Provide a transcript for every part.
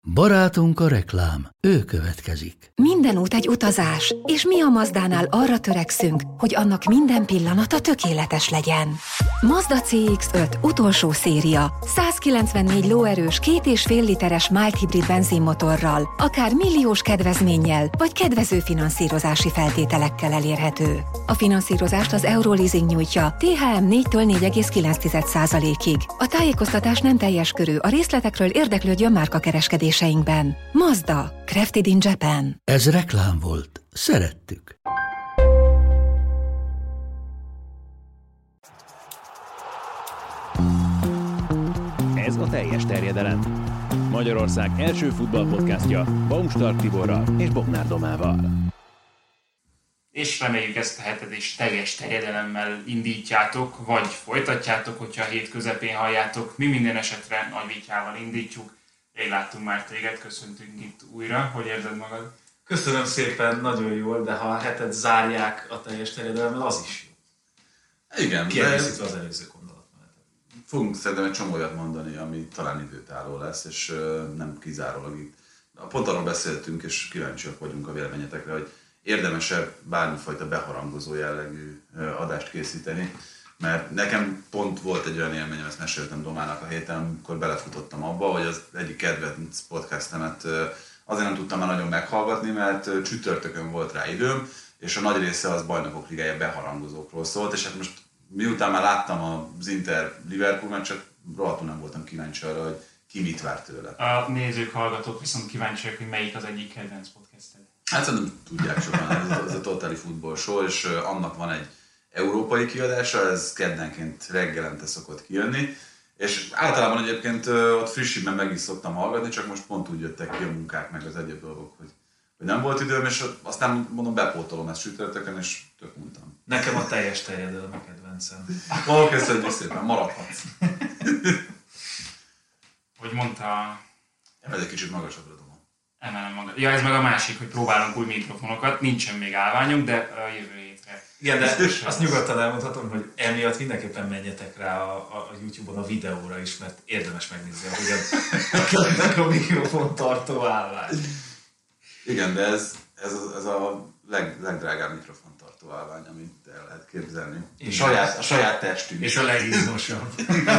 Barátunk a reklám, ő következik. Minden út egy utazás, és mi a Mazdánál arra törekszünk, hogy annak minden pillanata tökéletes legyen. Mazda CX-5 utolsó széria, 194 lóerős 2,5 literes mild hibrid benzinmotorral, akár milliós kedvezménnyel, vagy kedvező finanszírozási feltételekkel elérhető. A finanszírozást az Euroleasing nyújtja, THM 4-től 4,9%-ig. A tájékoztatás nem teljes körű, a részletekről érdeklődjön márkakereskedéseinkben. Mazda, crafted in Japan. Ez reklám volt. Szerettük. Ez a teljes terjedelem. Magyarország első futballpodcastja Baumstark Tiborral és Bognár Domával. És reméljük ezt a hetet is teljes terjedelemmel indítjátok, vagy folytatjátok, hogyha a hét közepén halljátok. Mi minden esetre nagy vityával indítjuk. Rég láttunk már téged, köszöntünk itt újra. Hogy érzed magad? Köszönöm szépen, nagyon jól, de ha a hetet zárják a teljes terjedelemmel, az is jó. Igen, kiegészítve az előző gondolatmenetet. Fogunk szerintem egy csomó olyat mondani, ami talán időtálló lesz, és nem kizárólag itt. Pont arról beszéltünk, és kíváncsiak vagyunk a véleményetekre, hogy érdemesebb bármifajta beharangozó jellegű adást készíteni, mert nekem pont volt egy olyan élményem, ezt meséltem Domának a héten, amikor belefutottam abba, hogy az egyik kedvenc podcastemet azért nem tudtam már nagyon meghallgatni, mert csütörtökön volt rá időm, és a nagy része az Bajnokok Ligája beharangozókról szólt, és hát most miután már láttam az Inter-Liverpool meccset, rohadtul nem voltam kíváncsi arra, hogy ki mit vár tőle. A nézők, hallgatók viszont kíváncsiak, hogy melyik az egyik kedvenc podcasted. Hát szerintem tudják sokan, ez a Totally Football Show, és annak van egy európai kiadása, ez keddenként reggelente szokott kijönni, és általában egyébként ott frissibben meg is szoktam hallgatni, csak most pont úgy jöttek ki a munkák, meg az egyéb dolgok, hogy nem volt időm, és aztán mondom, bepótolom ezt csütörtökön, és tök mondtam. Nekem a teljes terjedelem a kedvencem. Köszönjük szépen, maradhatsz. Hogy mondta... Ez egy kicsit magasabbra domom. Emelem magad. Ja, ez meg a másik, hogy próbálunk új mikrofonokat, nincsen még állványunk, de a jövő hétre. Igen, de azt nyugodtan elmondhatom, hogy emiatt mindenképpen menjetek rá a YouTube-on a videóra is, mert érdemes megnézni, hogy a mikrofon tartó állvány. Igen, de ez a legdrágább mikrofon tartó állvány, amit el lehet képzelni. A saját testünk. És a legizmosabb.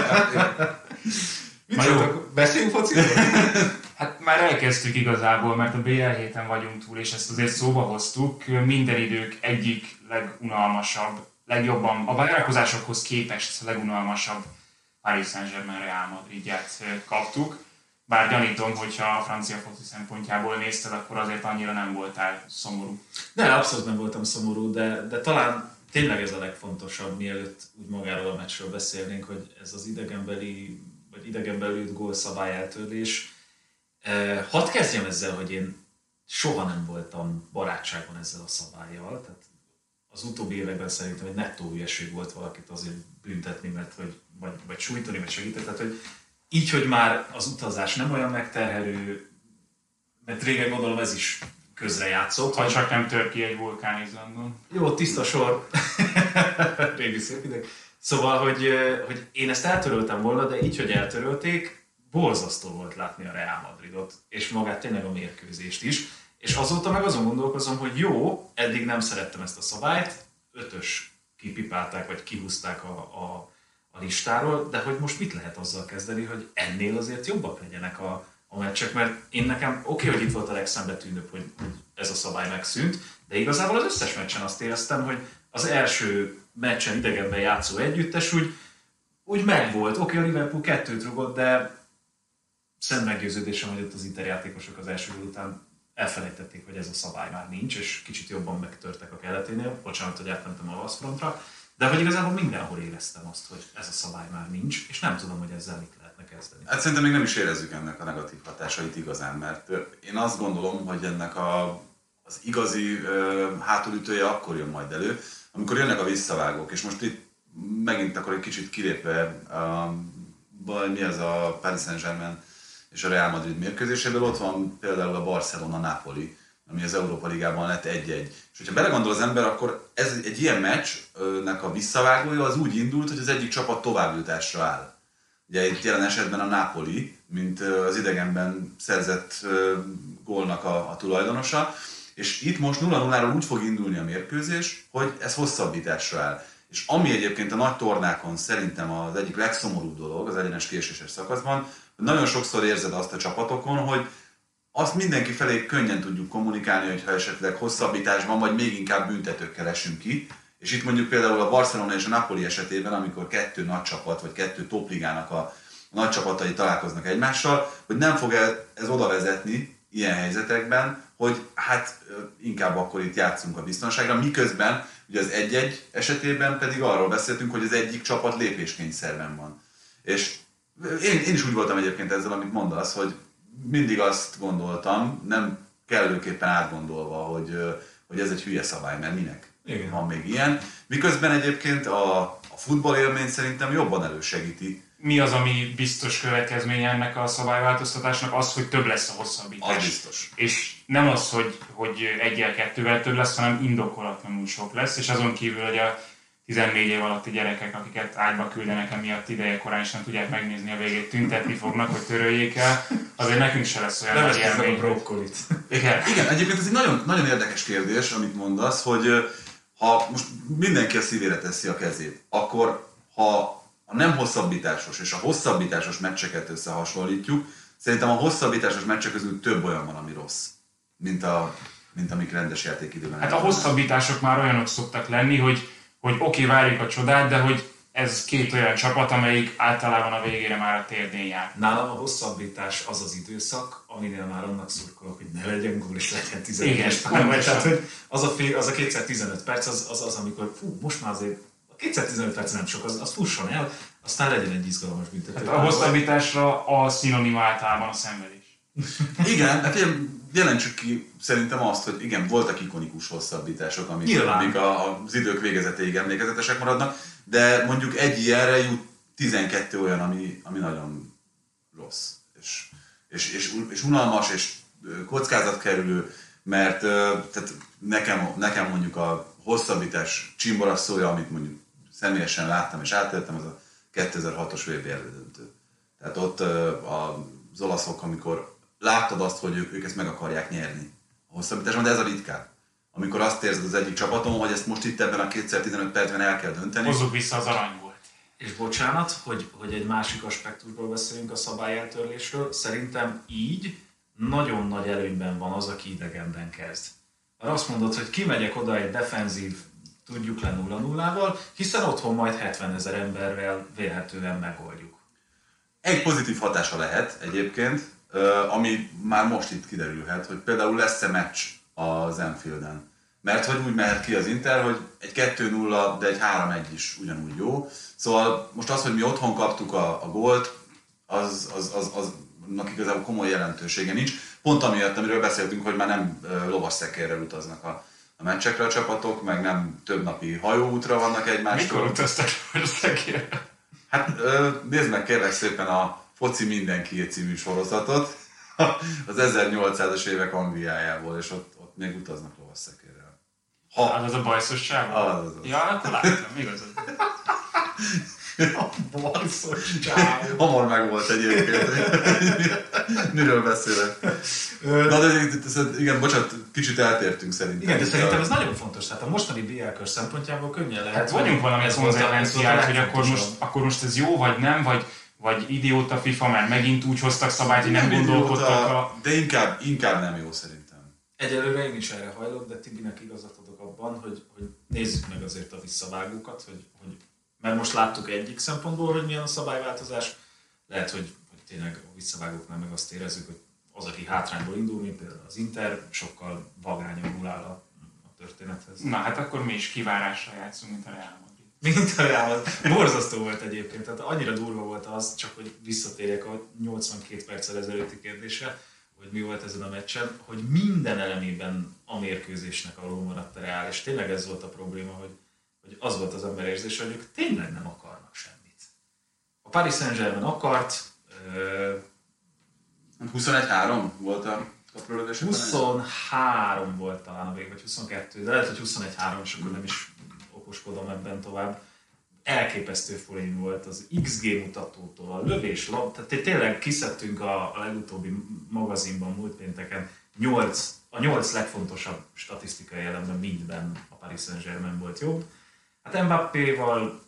Beszéljünk fociról? Hát már elkezdtük igazából, mert a BL héten vagyunk túl, és ezt azért szóba hoztuk. Minden idők egyik legunalmasabb, legjobban, a várakozásokhoz képest legunalmasabb Paris Saint-Germain Real Madridját kaptuk. Bár gyanítom, hogyha a francia foci szempontjából nézted, akkor azért annyira nem voltál szomorú. Ne, abszolút nem voltam szomorú, de talán tényleg ez a legfontosabb, mielőtt úgy magáról a meccsről beszélnénk, hogy ez az idegenbeli gólszabály eltörlés. Hadd kezdjem ezzel, hogy én soha nem voltam barátságban ezzel a szabállyal. Tehát az utóbbi években szerintem egy nettó hülyeség volt valakit azért büntetni, mert vagy sújtani, vagy segíteni. Tehát, hogy így, hogy már az utazás nem olyan megterhelő, mert régen gondolom ez is közrejátszott. Ha csak nem tör ki egy vulkán Izlandon. Jó, tiszta sor. Régi szép ideg. Szóval, hogy én ezt eltöröltem volna, de így, hogy eltörölték, borzasztó volt látni a Real Madridot, és magát tényleg a mérkőzést is. És azóta meg azon gondolkozom, hogy jó, eddig nem szerettem ezt a szabályt, 5-ös kipipálták, vagy kihúzták a listáról, de hogy most mit lehet azzal kezdeni, hogy ennél azért jobbak legyenek a meccsek, mert én nekem oké, hogy itt volt a legszembetűnőbb, hogy ez a szabály megszűnt, de igazából az összes meccsen azt éreztem, hogy az első meccsen idegenben játszó együttes úgy megvolt. Oké, a Liverpool 2-t rugott, de szent meggyőződésem, hogy ott az Inter játékosok az első gól után elfelejtették, hogy ez a szabály már nincs, és kicsit jobban megtörtek a keleténél. Bocsánat, hogy átmentem a Vaszfrontra. De hogy igazából mindenhol éreztem azt, hogy ez a szabály már nincs, és nem tudom, hogy ezzel mit lehetne kezdeni. Hát szerintem még nem is érezzük ennek a negatív hatásait igazán, mert én azt gondolom, hogy ennek az igazi hátulütője akkor jön majd elő, amikor jönnek a visszavágók, és most itt megint akkor egy kicsit kilépve mi az a Paris Saint-Germain és a Real Madrid mérkőzéséből, ott van például a Barcelona-Napoli, ami az Európa Ligában lett 1-1. És hogyha belegondol az ember, akkor ez egy ilyen meccsnek a visszavágója az úgy indult, hogy az egyik csapat továbbjutásra áll. Ugye itt jelen esetben a Napoli, mint az idegenben szerzett gólnak a tulajdonosa, és itt most 0-0-ról úgy fog indulni a mérkőzés, hogy ez hosszabbításra áll. És ami egyébként a nagy tornákon szerintem az egyik legszomorúbb dolog az egyenes késéses szakaszban, hogy nagyon sokszor érzed azt a csapatokon, hogy azt mindenki felé könnyen tudjuk kommunikálni, hogyha esetleg hosszabbításban, vagy még inkább büntetőkkel esünk ki. És itt mondjuk például a Barcelona és a Napoli esetében, amikor kettő nagy csapat, vagy kettő topligának a nagy csapatai találkoznak egymással, hogy nem fog ez oda vezetni ilyen helyzetekben, hogy hát inkább akkor itt játszunk a biztonságra, miközben ugye az 1-1 esetében pedig arról beszéltünk, hogy az egyik csapat lépéskényszerben van. És én is úgy voltam egyébként ezzel, amit mondasz, hogy mindig azt gondoltam, nem kellőképpen átgondolva, hogy ez egy hülye szabály, mert minek igen. Van még ilyen. Miközben egyébként a futball élmény szerintem jobban elősegíti. Mi az, ami biztos következménye ennek a szabályváltoztatásnak? Az, hogy több lesz a hosszabbítás. Az biztos. És nem az, hogy 1-2-vel több lesz, hanem indokolatlanul sok lesz, és azon kívül, hogy a 14 év alatti gyerekek, akiket ágyba küldenek emiatt ideje korán, és nem tudják megnézni a végét, tüntetni fognak, hogy töröljék el, azért nekünk se lesz olyan nagy élmény. A brokkolit. Igen, egyébként ez egy nagyon, nagyon érdekes kérdés, amit mondasz, hogy ha most mindenki a szívére teszi a kezét, akkor ha a nem hosszabbításos és a hosszabbításos meccseket összehasonlítjuk, szerintem a hosszabbításos meccsek közül több olyan van, ami rossz, mint amik rendes játékidőben. Hát a hosszabbítások már olyanok szoktak lenni, hogy oké, várjuk a csodát, de hogy ez két olyan csapat, amelyik általában a végére már a térdén jár. Nálam a hosszabbítás az az időszak, aminél már annak szurkolok, hogy ne legyen gól és legyen 15 perc. Tehát, hogy az a 2x15 perc, az amikor most már azért a 2x15 perc nem sok, az fusson el, aztán legyen egy izgalmas büntető. Hát a hosszabbításra a szinonima általában a szenvedés. Igen, hát jelentsük ki szerintem azt, hogy igen, voltak ikonikus hosszabbítások, amik az idők végezetéig emlékezetesek maradnak, de mondjuk egy ilyenre jut 12 olyan, ami nagyon rossz, és unalmas, és kockázatkerülő, mert tehát nekem mondjuk a hosszabbítás csimborasszója, amit mondjuk személyesen láttam és átéltem, az a 2006-os VB elődöntő. Tehát ott az olaszok, amikor láttad azt, hogy ők ezt meg akarják nyerni a hosszabbításban, de ez a ritkább. Amikor azt érzed az egyik csapaton, hogy ezt most itt ebben a 2x15 percben el kell dönteni. Hozzuk vissza az arany volt. És bocsánat, hogy egy másik aspektusból beszélünk a szabályeltörlésről, szerintem így nagyon nagy előnyben van az, aki idegenben kezd. Mert azt mondod, hogy kimegyek oda egy defenzív, tudjuk le 0-0-val, hiszen otthon majd 70 000 emberrel vélhetően megoldjuk. Egy pozitív hatása lehet egyébként, ami már most itt kiderülhet, hogy például lesz-e meccs az Anfielden. Mert hogy úgy mehet ki az Inter, hogy egy 2-0, de egy 3-1 is ugyanúgy jó. Szóval most az, hogy mi otthon kaptuk a gólt, aznak igazából komoly jelentősége nincs. Pont amiatt, amiről beszéltünk, hogy már nem lovasszekérrel utaznak a meccsekre a csapatok, meg nem több napi hajóútra vannak egymástól. Mikor utaztak lovasszekérrel? Hát nézd meg kérlek szépen a Foci Mindenkié című sorozatot az 1800-as évek Angliájából, és ott még utaznak lovasszekérrel. Az a bajszos csávó? Ja, akkor láttam, igazad. A bajszos csávó. Hamar meg volt egyébként. Miről beszélek? Na de igen, bocsánat, kicsit eltértünk szerintem. Igen, de szerintem ez nagyon fontos. Tehát a mostani BL-kör szempontjából könnyen lehet. Hát vagyunk valami konzekvenciát, hogy akkor most ez jó, vagy nem, vagy idióta FIFA, mert megint úgy hoztak szabályt, hogy nem gondolkodtak De inkább nem jó szerintem. Egyelőre én is erre hajlok, de Tibinek igazat adok abban, hogy nézzük meg azért a visszavágókat, hogy mert most láttuk egyik szempontból, hogy milyen a szabályváltozás. Lehet, hogy tényleg a visszavágóknál meg azt érezzük, hogy az, aki hátrányból indul, mint például az Inter, sokkal vagányabbul áll a történethez. Na hát akkor mi is kivárásra játszunk, mint a Real Madrid. Mint a Real Madrid. Borzasztó volt egyébként, tehát annyira durva volt az, csak hogy visszatérjek a 82 perccel ezelőtti kérdésre, hogy mi volt ezen a meccsen, hogy minden elemében a mérkőzésnek alul maradt a Real, és tényleg ez volt a probléma, hogy az volt az ember érzése, hogy ők tényleg nem akarnak semmit. A Paris Saint-Germain akart... 21-3 volt a kaprolódás? 23 volt talán a vég, vagy 22, de lehet, hogy 21-3, és akkor nem is okoskodom ebben tovább. elképesztő forint volt az XG mutatótól, a lövés, tehát tényleg kiszedtünk a legutóbbi magazinban múlt pénteken a 8 legfontosabb statisztikai elemben mindben a Paris Saint-Germain volt jobb. Hát Mbappéval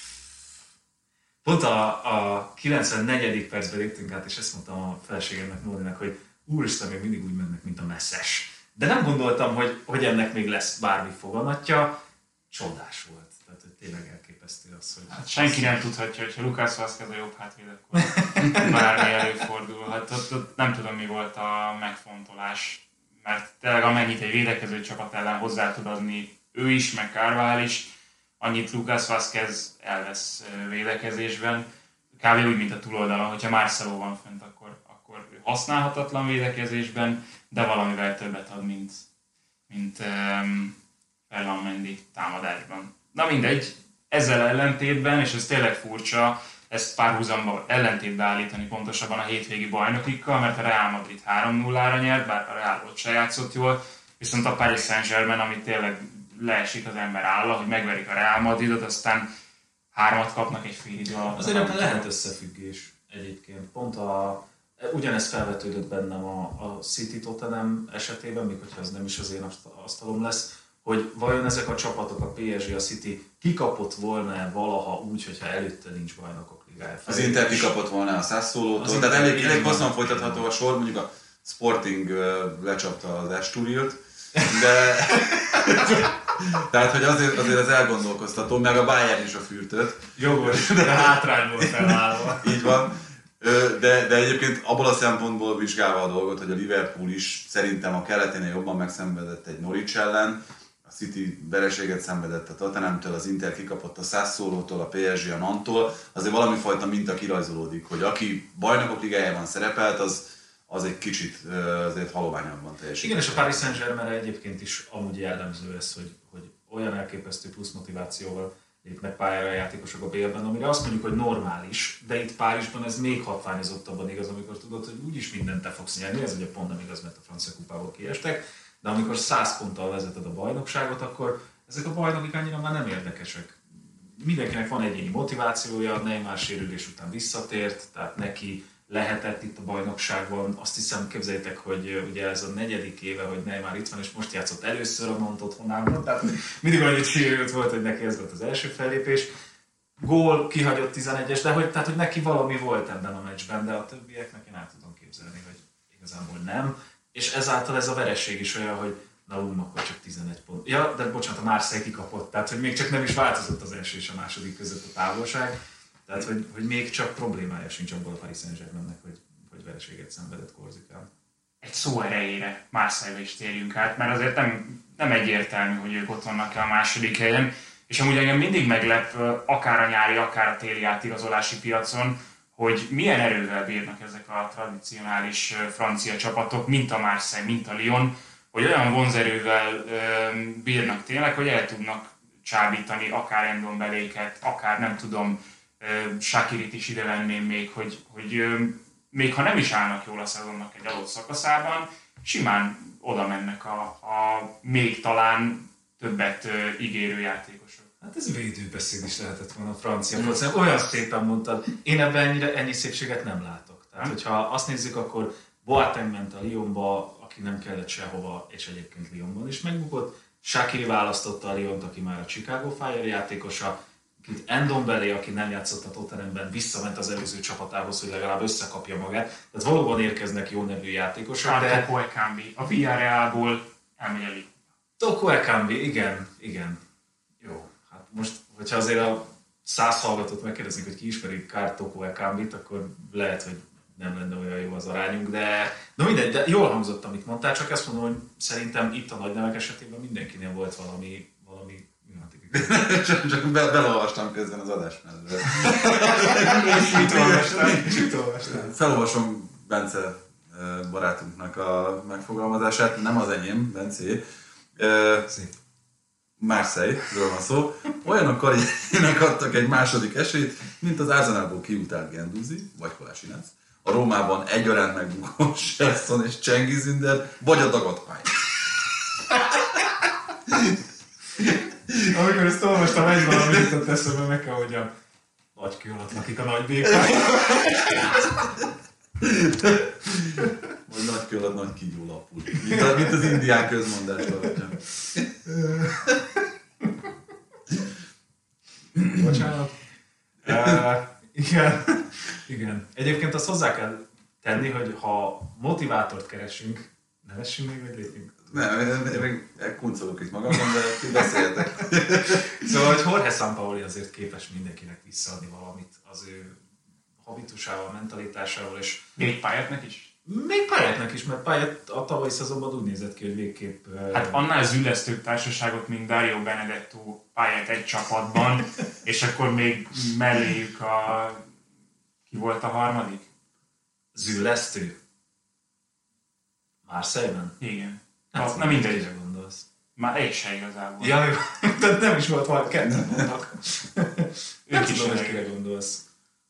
pont a 94. percben léptünk át, és ezt mondtam a feleségemnek, Nórinak, hogy úristen, még mindig úgy mennek, mint a messzes. De nem gondoltam, hogy ennek még lesz bármi foganatja. Csodás volt. Tehát, hogy tényleg elképesztő az, hogy... Hát senki nem tudhatja, hogyha Lucas Vázquez a jobb hátvéd, akkor bármi előfordul. Hát ott nem tudom, mi volt a megfontolás, mert tényleg amennyit egy védekező csapat ellen hozzá tud adni ő is, meg Carvajal is, annyit Lucas Vázquez elvesz védekezésben. Kb. Úgy, mint a túloldalon, hogyha Marcelo van fönt, akkor ő használhatatlan védekezésben, de valamivel többet ad, mint Ferland Mendy támadásban. Na mindegy, ezzel ellentétben, és ez tényleg furcsa, ezt párhuzamba ellentétbe állítani pontosabban a hétvégi bajnokikkal, mert a Real Madrid 3-0-ra nyert, bár a Real ott se játszott jól, viszont a Paris Saint-Germain, amit tényleg leesik az ember álla, hogy megverik a Real Madridot, aztán 3 kapnak egy fél idő alatt. Azért lehet összefüggés egyébként. Pont ugyanezt felvetődött bennem a City Tottenham esetében, még hogyha ez nem is az én asztalom lesz, hogy vajon ezek a csapatok, a PSG, a City kikapott volna valaha úgy, hogyha előtte nincs bajnokok ligája. Az Inter kikapott volna a Sassuolótól, tehát elég hosszan folytatható a sor, mondjuk a Sporting lecsapta az Esturilt, de tehát, hogy azért ez elgondolkoztató, meg a Bayern is a Fürtöt. Jogos, de hátrányból felállva. Így van. De egyébként abból a szempontból vizsgálva a dolgot, hogy a Liverpool is szerintem a keleténél jobban megszenvedett egy Norwich ellen, a City vereséget szenvedett a Tottenhamtől, az Inter kikapott a Sassuolótól, a PSG a Nanttól, azért valami fajta minta kirajzolódik, hogy aki bajnokok ligájában szerepelt, az egy kicsit azért haloványabban teljesít. Igen, és a Paris Saint-Germainre egyébként is amúgy jellemző ez, hogy olyan elképesztő plusz motivációval lépnek pályára a játékosok a BL-ben, amire azt mondjuk, hogy normális, de itt Párizsban ez még hatványozottabban igaz, amikor tudod, hogy úgyis mindent te fogsz nyerni, ez ugye pont nem igaz, mert a francia kupából kiestek, de amikor 100 ponttal vezeted a bajnokságot, akkor ezek a bajnokik annyira már nem érdekesek. Mindenkinek van egyéni motivációja, Neymar sérülés után visszatért, tehát neki lehetett itt a bajnokságban. Azt hiszem, képzeljétek, hogy ugye ez a 4. éve, hogy Neymar itt van, és most játszott először a Mont otthonában, tehát mindig annyit sérült volt, hogy neki ez volt az első fellépés. Gól, kihagyott 11-es, de hogy neki valami volt ebben a meccsben, de a többieknek én el tudom képzelni, hogy igazából nem. És ezáltal ez a vereség is olyan, hogy na akkor csak 11 pont. Ja, de bocsánat, a Marseille kikapott, tehát hogy még csak nem is változott az első és a második között a távolság. Tehát, hogy még csak problémája sincs abból a Paris Saint-Germainnek, hogy vereséget szenvedett Korzikán. Egy szó erejére Marseille-be is térjünk át, mert azért nem egyértelmű, hogy ők ott vannak-e a második helyen, és amúgy engem mindig meglep, akár a nyári, akár a téli átigazolási piacon, hogy milyen erővel bírnak ezek a tradicionális francia csapatok, mint a Marseille, mint a Lyon, hogy olyan vonzerővel bírnak tényleg, hogy el tudnak csábítani akár Ndombeléket, akár nem tudom, Shakirit is ide venném még, hogy még ha nem is állnak jól a szezonnak egy adott szakaszában, simán oda mennek a még talán többet ígérő játékosok. Hát ez védőbeszéd is lehetett volna a francia focán. Olyan szépen mondtad, én ebben ennyi szépséget nem látok. Tehát, hogyha azt nézzük, akkor Boateng ment a Lyonba, aki nem kellett sehova, és egyébként Lyonban is megbukott. Shaqiri választotta a Lyont, aki már a Chicago Fire játékosa. Ndombele, aki nem játszott a Tottenhamben, visszament az előző csapatához, hogy legalább összekapja magát. Tehát valóban érkeznek jó nevű játékosok. De Toko Ekambi, a Villarrealból elmegy a Lyon. Toko Ekambi, igen. Jó, hát most, hogyha azért a 100 hallgatót megkérdeznék, hogy ki ismeri Toko Ekambit, akkor lehet, hogy nem lenne olyan jó az arányunk, de mindegy, de jól hangzott, amit mondtál, csak ezt mondom, hogy szerintem itt a nagy nevek esetében mindenkinél volt valami csak belolvastam közben az adás mellett. Mit olvastam? Felolvasom Bence barátunknak a megfogalmazását, nem az enyém, Bencé. Marseille-ről van szó. Olyanok karrierjének adtak egy második esélyt, mint az Arsenalból kiutált Guendouzi, vagy Kolasinac. A Rómában egyaránt megbukó Gerson és Cengiz Ünder, vagy a dagadt pályán. Amikor ezt olvastam, egy valami jutott eszembe, meg kell, hogy a nagy kő alatt lakik a nagy békák. Vagy nagy kő alatt nagy kígyó lapul. Mint az indián közmondás tartja. Bocsánat. Igen. Egyébként azt hozzá kell tenni, hogy ha motivátort keresünk, nevessünk még, vagy lépjünk? Nem, én még kuncolok itt magamon, de ti beszéljetek. Szóval, hogy Jorge Sampaoli azért képes mindenkinek visszaadni valamit az ő habitusával, mentalitásával, és Még Payetnek is? még Payetnek is, mert Payet a tavalyi szezonban úgy nézett ki, hogy végképp... Hát annál züllesztőbb társaságot, mint Dario Benedetto, Payet egy csapatban, és akkor még melléjük ki volt a harmadik? Züllesztő. Marseille-ben? Igen. Nem mindegy. Kire gondolsz? Már egy se igazából. Ja, tehát nem is volt valami, ketten vannak. Nem Ők is tudom, hogy elég. kire gondolsz.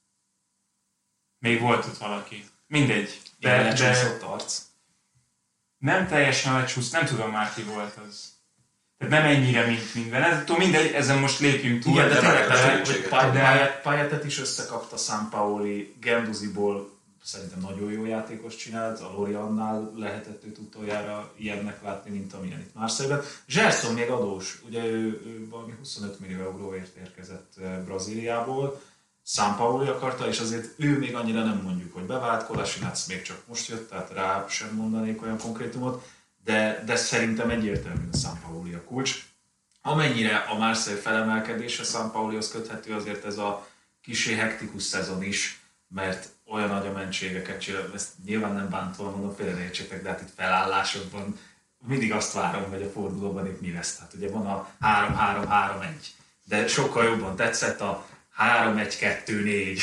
Még volt ott valaki. Mindegy. De De lecsúszott arc. nem teljesen lecsúsz, nem tudom már ki volt az. Tehát nem ennyire, mint minden. Mindegy, ezen most lépjünk túl. Igen, de tényleg, segítséget. hogy Payetet is összekapta Sampaoli, Genduziból szerintem nagyon jó játékos csinált, a Loriannál lehetett őt utoljára ilyennek látni, mint amilyen itt Marseille-ben. Gerson még adós, ugye ő valami 25 millió euróért érkezett Brazíliából, Sampaoli akarta, és azért ő még annyira nem mondjuk, hogy bevált, Kolasinac még csak most jött, tehát rá sem mondanék olyan konkrétumot, de szerintem egyértelműen Sampaoli a kulcs. Amennyire a Marseille felemelkedése Sampaolihoz köthető, azért ez a kissé hektikus szezon is, mert olyan agyamentségeket csinál, ezt nyilván nem bántva mondom, félreértsétek, de hát itt felállásokban mindig azt várom, hogy a fordulóban itt mi lesz. Tehát ugye van a 3-3-3-1, de sokkal jobban tetszett a 3-1-2-4.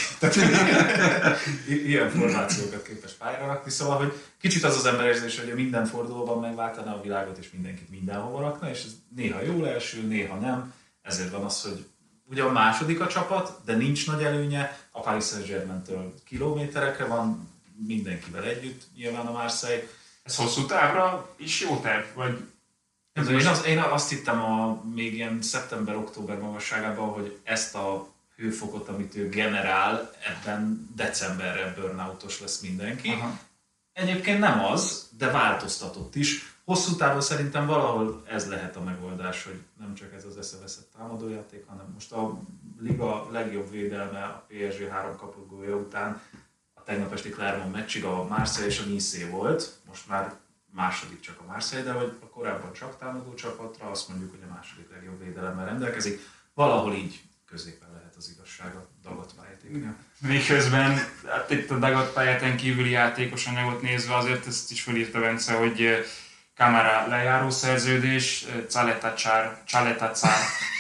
Ilyen formációkat képes pályára rakni, szóval, hogy kicsit az emberérzés, hogy minden fordulóban megváltaná a világot, és mindenkit mindenhova rakna, és ez néha jól elsül, néha nem. Ezért van az, hogy ugyan második a csapat, de nincs nagy előnye, a Paris Saint-Germain-től kilométerekre van, mindenkivel együtt, nyilván a Marseille. Ez hosszú távra is jó terv, vagy... Én azt hittem még ilyen szeptember-október magasságában, hogy ezt a hőfokot, amit ő generál, ebben decemberre burnoutos lesz mindenki. Aha. Egyébként nem az, de változtatott is. Hosszú távon szerintem valahol ez lehet a megoldás, hogy nem csak ez az eszeveszett támadójáték, hanem most a liga legjobb védelme a PSG 3 kapott gólja után a tegnap esti Clermont meccsig a Marseille és a Nice volt, most már második csak a Marseille, de hogy a korábban csak támadó csapatra, azt mondjuk, hogy a második legjobb védelemmel rendelkezik. Valahol így középen lehet az igazság a Dagot Payetéknél. Miközben hát itt a Dagot Payeten kívüli játékos anyagot nézve azért ezt is felírta Bence, hogy Camara lejáró szerződés, Csaletacár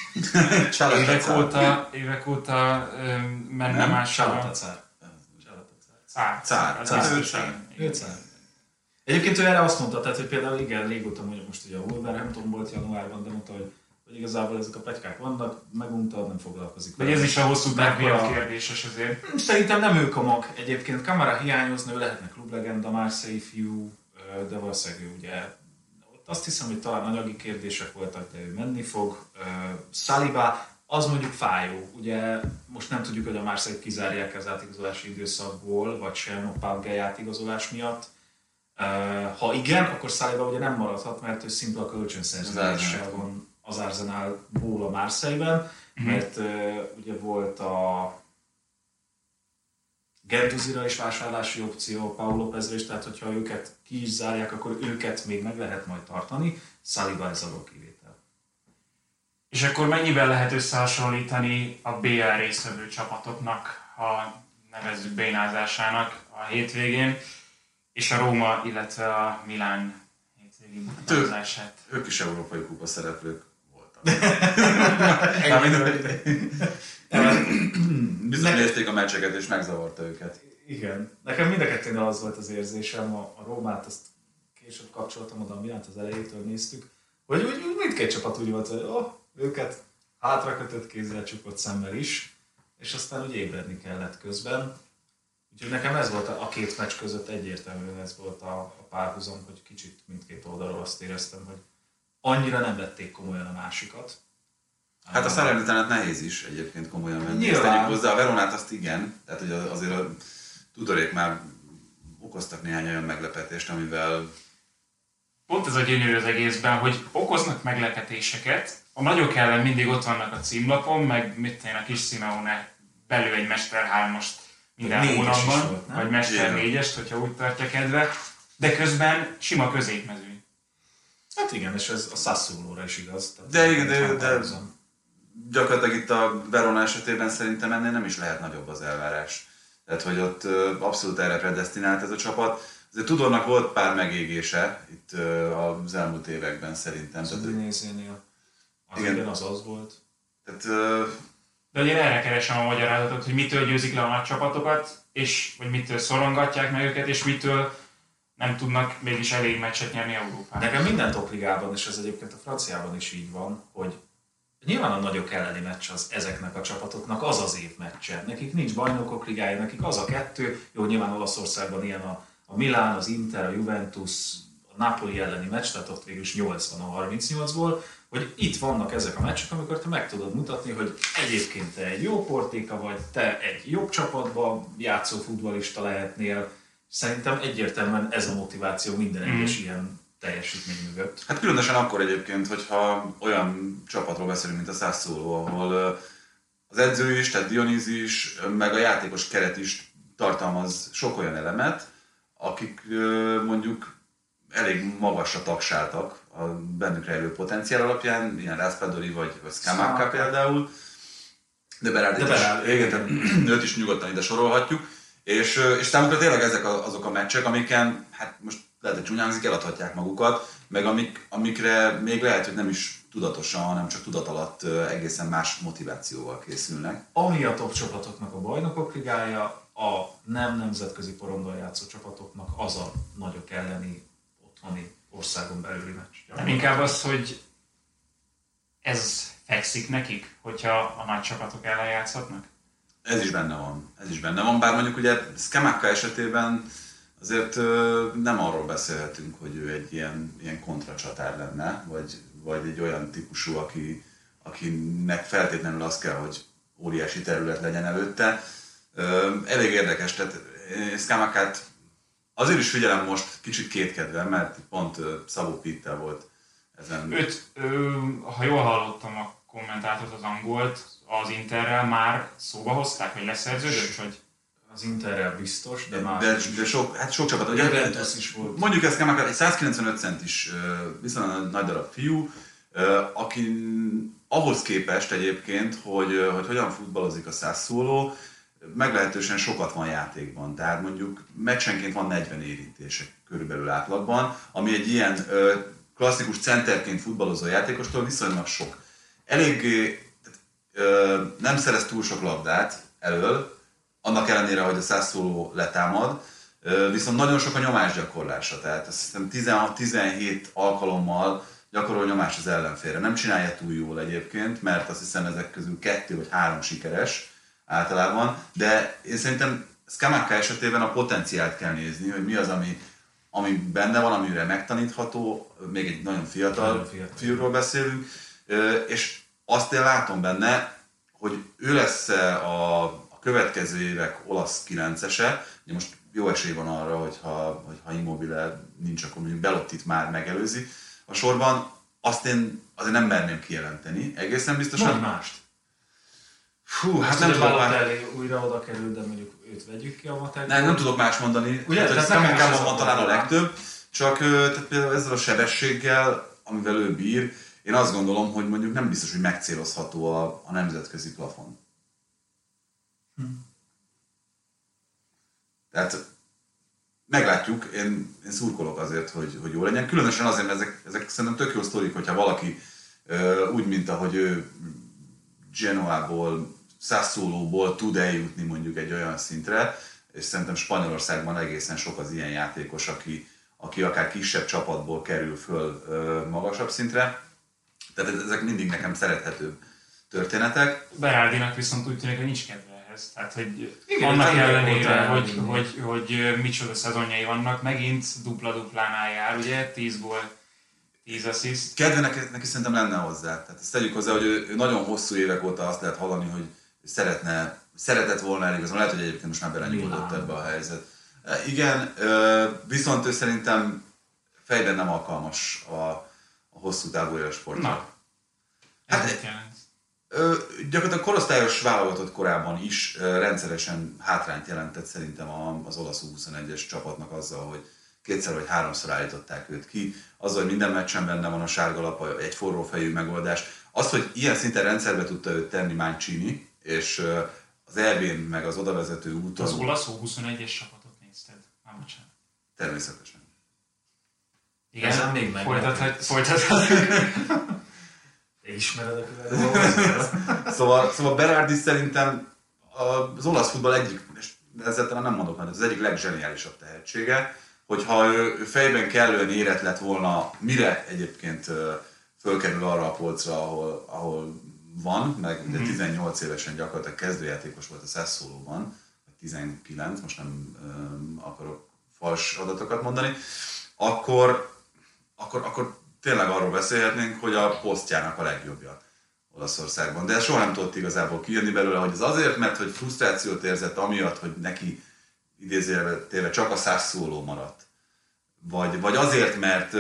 évek óta menne mással. Cár. Egyébként ő erre azt mondta, tehát, hogy például igen, régóta mondjuk most ugye a Wolverhampton volt januárban, de mondta, hogy igazából ezek a pletykák vannak, megunta, nem foglalkozik. De ez is a hosszú távú kérdéses azért. Szerintem nem ők a mag. Egyébként Camara hiányozna, ő lehetne klublegenda, Marseille fiú, de valószínűleg ő ugye ott azt hiszem, hogy talán anyagi kérdések voltak, de ő menni fog. Saliba, az mondjuk fájó. Ugye most nem tudjuk, hogy a Marseille kizárják az átigazolási időszakból, vagy sem a Paul átigazolás miatt. Ha igen, akkor Saliba ugye nem maradhat, mert ő szimpla a kölcsönszerződéssel van az Arsenalból a Marseille-ben, mert ugye volt a Genduzira is vásárlási opció, Pau Lópezre is, tehát hogyha őket ki is zárják, akkor őket még meg lehet majd tartani. Saliba ez alól kivétel. És akkor mennyiben lehet összehasonlítani a BL résztvevő csapatoknak, ha nevezzük bénázásának a hétvégén, és a Róma, illetve a Milán hétvégi bénázását? Ők is európai kupa szereplők voltak. Bizony nézték a meccseket és megzavarta őket. Igen. Nekem mind a kettőnél az volt az érzésem, a Rómát azt később kapcsoltam oda, a Milánt az elejétől néztük, hogy úgy mindkét csapat úgy volt, hogy őket hátrakötött kézzel, csukott szemmel is, és aztán úgy ébredni kellett közben. Úgyhogy nekem ez volt a két meccs között egyértelműen ez volt a párhuzam, hogy kicsit mindkét oldalról azt éreztem, hogy annyira nem vették komolyan a másikat. Hát a Salernitánát nehéz is egyébként komolyan menni. Ezt Nyilván. hozzá, a Veronát azt igen, tehát hogy azért a Tudorék már okoztak néhány olyan meglepetést, amivel... Pont ez a gyönyörű az egészben, hogy okoznak meglepetéseket, a nagyok ellen mindig ott vannak a címlapon, meg mit tenni, a kis Simeone belül egy Mester 3-ast minden hónapban, vagy Mester 4-est, hogyha úgy tartja kedve, de közben sima középmezőny. Hát igen, és ez a Sassuolóra is igaz. De igen, de gyakorlatilag itt a Verona esetében szerintem ennél nem is lehet nagyobb az elvárás. Tehát, hogy ott abszolút erre predesztinált ez a csapat. Azért Tudornak volt pár megégése itt az elmúlt években szerintem. Zubinézénél. Igen, az volt. Tehát, de ugye erre keresem a magyarázatot, hogy mitől győzik le a nagy csapatokat, és vagy mitől szorongatják meg őket, és mitől nem tudnak mégis elég meccset nyerni Európában. Nekem minden topligában, és ez egyébként a franciában is így van, hogy nyilván a nagyok elleni meccs az ezeknek a csapatoknak az az év meccse. Nekik nincs bajnokok ligája, nekik az a kettő. Jó, nyilván Olaszországban ilyen a Milán, az Inter, a Juventus, a Napoli elleni meccs, tehát ott végül is 80 a 38-ból, hogy itt vannak ezek a meccsek, amikor te meg tudod mutatni, hogy egyébként te egy jó portéka vagy, te egy jobb csapatban játszó futballista lehetnél. Szerintem egyértelműen ez a motiváció minden egyes ilyen teljesítmény mögött. Hát különösen akkor egyébként, hogyha olyan csapatról beszélünk, mint a Sassuolo, ahol az edző is, tehát Dionisi is, meg a játékos keret is tartalmaz sok olyan elemet, akik mondjuk elég magasra tagsáltak a bennük rejlő potenciál alapján, ilyen Raspadori vagy Scamacca például, de Berardi, őt is nyugodtan ide sorolhatjuk, és számukra tényleg ezek azok a meccsek, amiken, hát most lehet, hogy csúnyán hangzik, eladhatják magukat, meg amikre még lehet, hogy nem is tudatosan, hanem csak tudat alatt egészen más motivációval készülnek. Ami a top csapatoknak a bajnokok ligája, a nem nemzetközi porondon játszó csapatoknak az a nagyok elleni otthoni országon belüli meccs. Nem inkább az, hogy ez fekszik nekik, hogyha a nagy csapatok ellen játszhatnak? Ez is benne van, bár mondjuk ugye Scamacca esetében azért nem arról beszélhetünk, hogy ő egy ilyen kontracsatár lenne, vagy egy olyan típusú, akinek feltétlenül az kell, hogy óriási terület legyen előtte. Elég érdekes, tehát Scamaccát azért is figyelem most kicsit kétkedve, mert pont Szabó Pittel volt ezen. Őt, ha jól hallottam a kommentátort, az angolt, az Interrel már szóba hozták, hogy leszerződött, vagy? Az Interrel biztos, de már... De sok csapat. Ugye, Juventus is volt. Mondjuk ezt Scamacca, egy 195 centis viszonylag nagy darab fiú, aki ahhoz képest egyébként, hogy hogyan futballozik a Sassuolo, meglehetősen sokat van játékban. Tehát mondjuk meccsenként van 40 érintése körülbelül átlagban, ami egy ilyen klasszikus centerként futballozó játékostól viszonylag sok. Eléggé nem szerez túl sok labdát elől, annak ellenére, hogy a Sassuolo letámad, viszont nagyon sok a nyomásgyakorlása, tehát azt hiszem 16-17 alkalommal gyakorol nyomás az ellenfélre. Nem csinálja túl jól egyébként, mert azt hiszem ezek közül 2 vagy 3 sikeres általában, de én szerintem Scamacca esetében a potenciált kell nézni, hogy mi az, ami benne van, amire megtanítható, még egy nagyon fiatal fiúról beszélünk, és azt én látom benne, hogy ő lesz a következő évek olasz 9-ese, most jó esély van arra, hogyha Immobile nincs, akkor mondjuk Belottit már megelőzi a sorban, azt én azért nem merném kijelenteni, egészen biztosan. Mondd mást. Fú, hát nem tudok már... újra oda kerül, de mondjuk őt vegyük ki a matekból. Nem tudok más mondani. Ugye, tehát Scamaccában van talán a legtöbb, csak tehát például ezzel a sebességgel, amivel ő bír, én azt gondolom, hogy mondjuk nem biztos, hogy megcélozható a nemzetközi plafon. Tehát meglátjuk, én szurkolok azért, hogy jó legyen. Különösen azért, mert ezek szerintem tök jó sztorik, hogyha valaki úgy, mint ahogy ő Genoából, Sassuolóból tud eljutni mondjuk egy olyan szintre, és szerintem Spanyolországban egészen sok az ilyen játékos, aki akár kisebb csapatból kerül föl magasabb szintre. Tehát ezek mindig nekem szerethető történetek. Berardinak viszont úgy tűnik, hogy nincs kedve ehhez. Tehát, hogy igen, annak ellenére, hogy micsoda szezonjai vannak, megint dupla-duplánál jár, ugye? 10-ból 10 assziszt. Kedve neki szerintem lenne hozzá. Tehát ezt tegyük hozzá, hogy ő nagyon hosszú évek óta azt lehet hallani, hogy szeretett volna eligazni. Lehet, hogy egyébként most már belenyugodott ebbe a helyzet. Igen, viszont ő szerintem fejben nem alkalmas a hosszú távú élsportra. Na, hát gyakorlatilag korosztályos válogatott korában is rendszeresen hátrányt jelentett szerintem az olasz U21-es csapatnak azzal, hogy 2-szer vagy 3-szor állították őt ki, azzal, hogy minden meccsen benne van a sárgalap, egy forrófejű megoldás. Az, hogy ilyen szinten rendszerbe tudta őt tenni Mancini, és az EB-n meg az odavezető úton... Az olasz U21-es csapatot nézted? Már bocsánat. Természetesen. Igen, ezen még folytathatjuk. Te ismered a következőt? Szóval Berardi szerintem az olasz futball egyik, és ezzel talán nem mondok, mert az egyik legzseniálisabb tehetsége, hogyha ő fejben kellően érett lett volna, mire egyébként fölkerül arra a polcra, ahol van, meg ugye 18 évesen gyakorlatilag kezdőjátékos volt a Sassuolóban, vagy 19, most nem akarok fals adatokat mondani, akkor tényleg arról beszélhetnénk, hogy a posztjának a legjobbja Olaszországban. De soha nem tudott igazából kijönni belőle, hogy ez azért, mert hogy frusztrációt érzett amiatt, hogy neki idézőjelben csak a Sassuoló maradt. Vagy azért,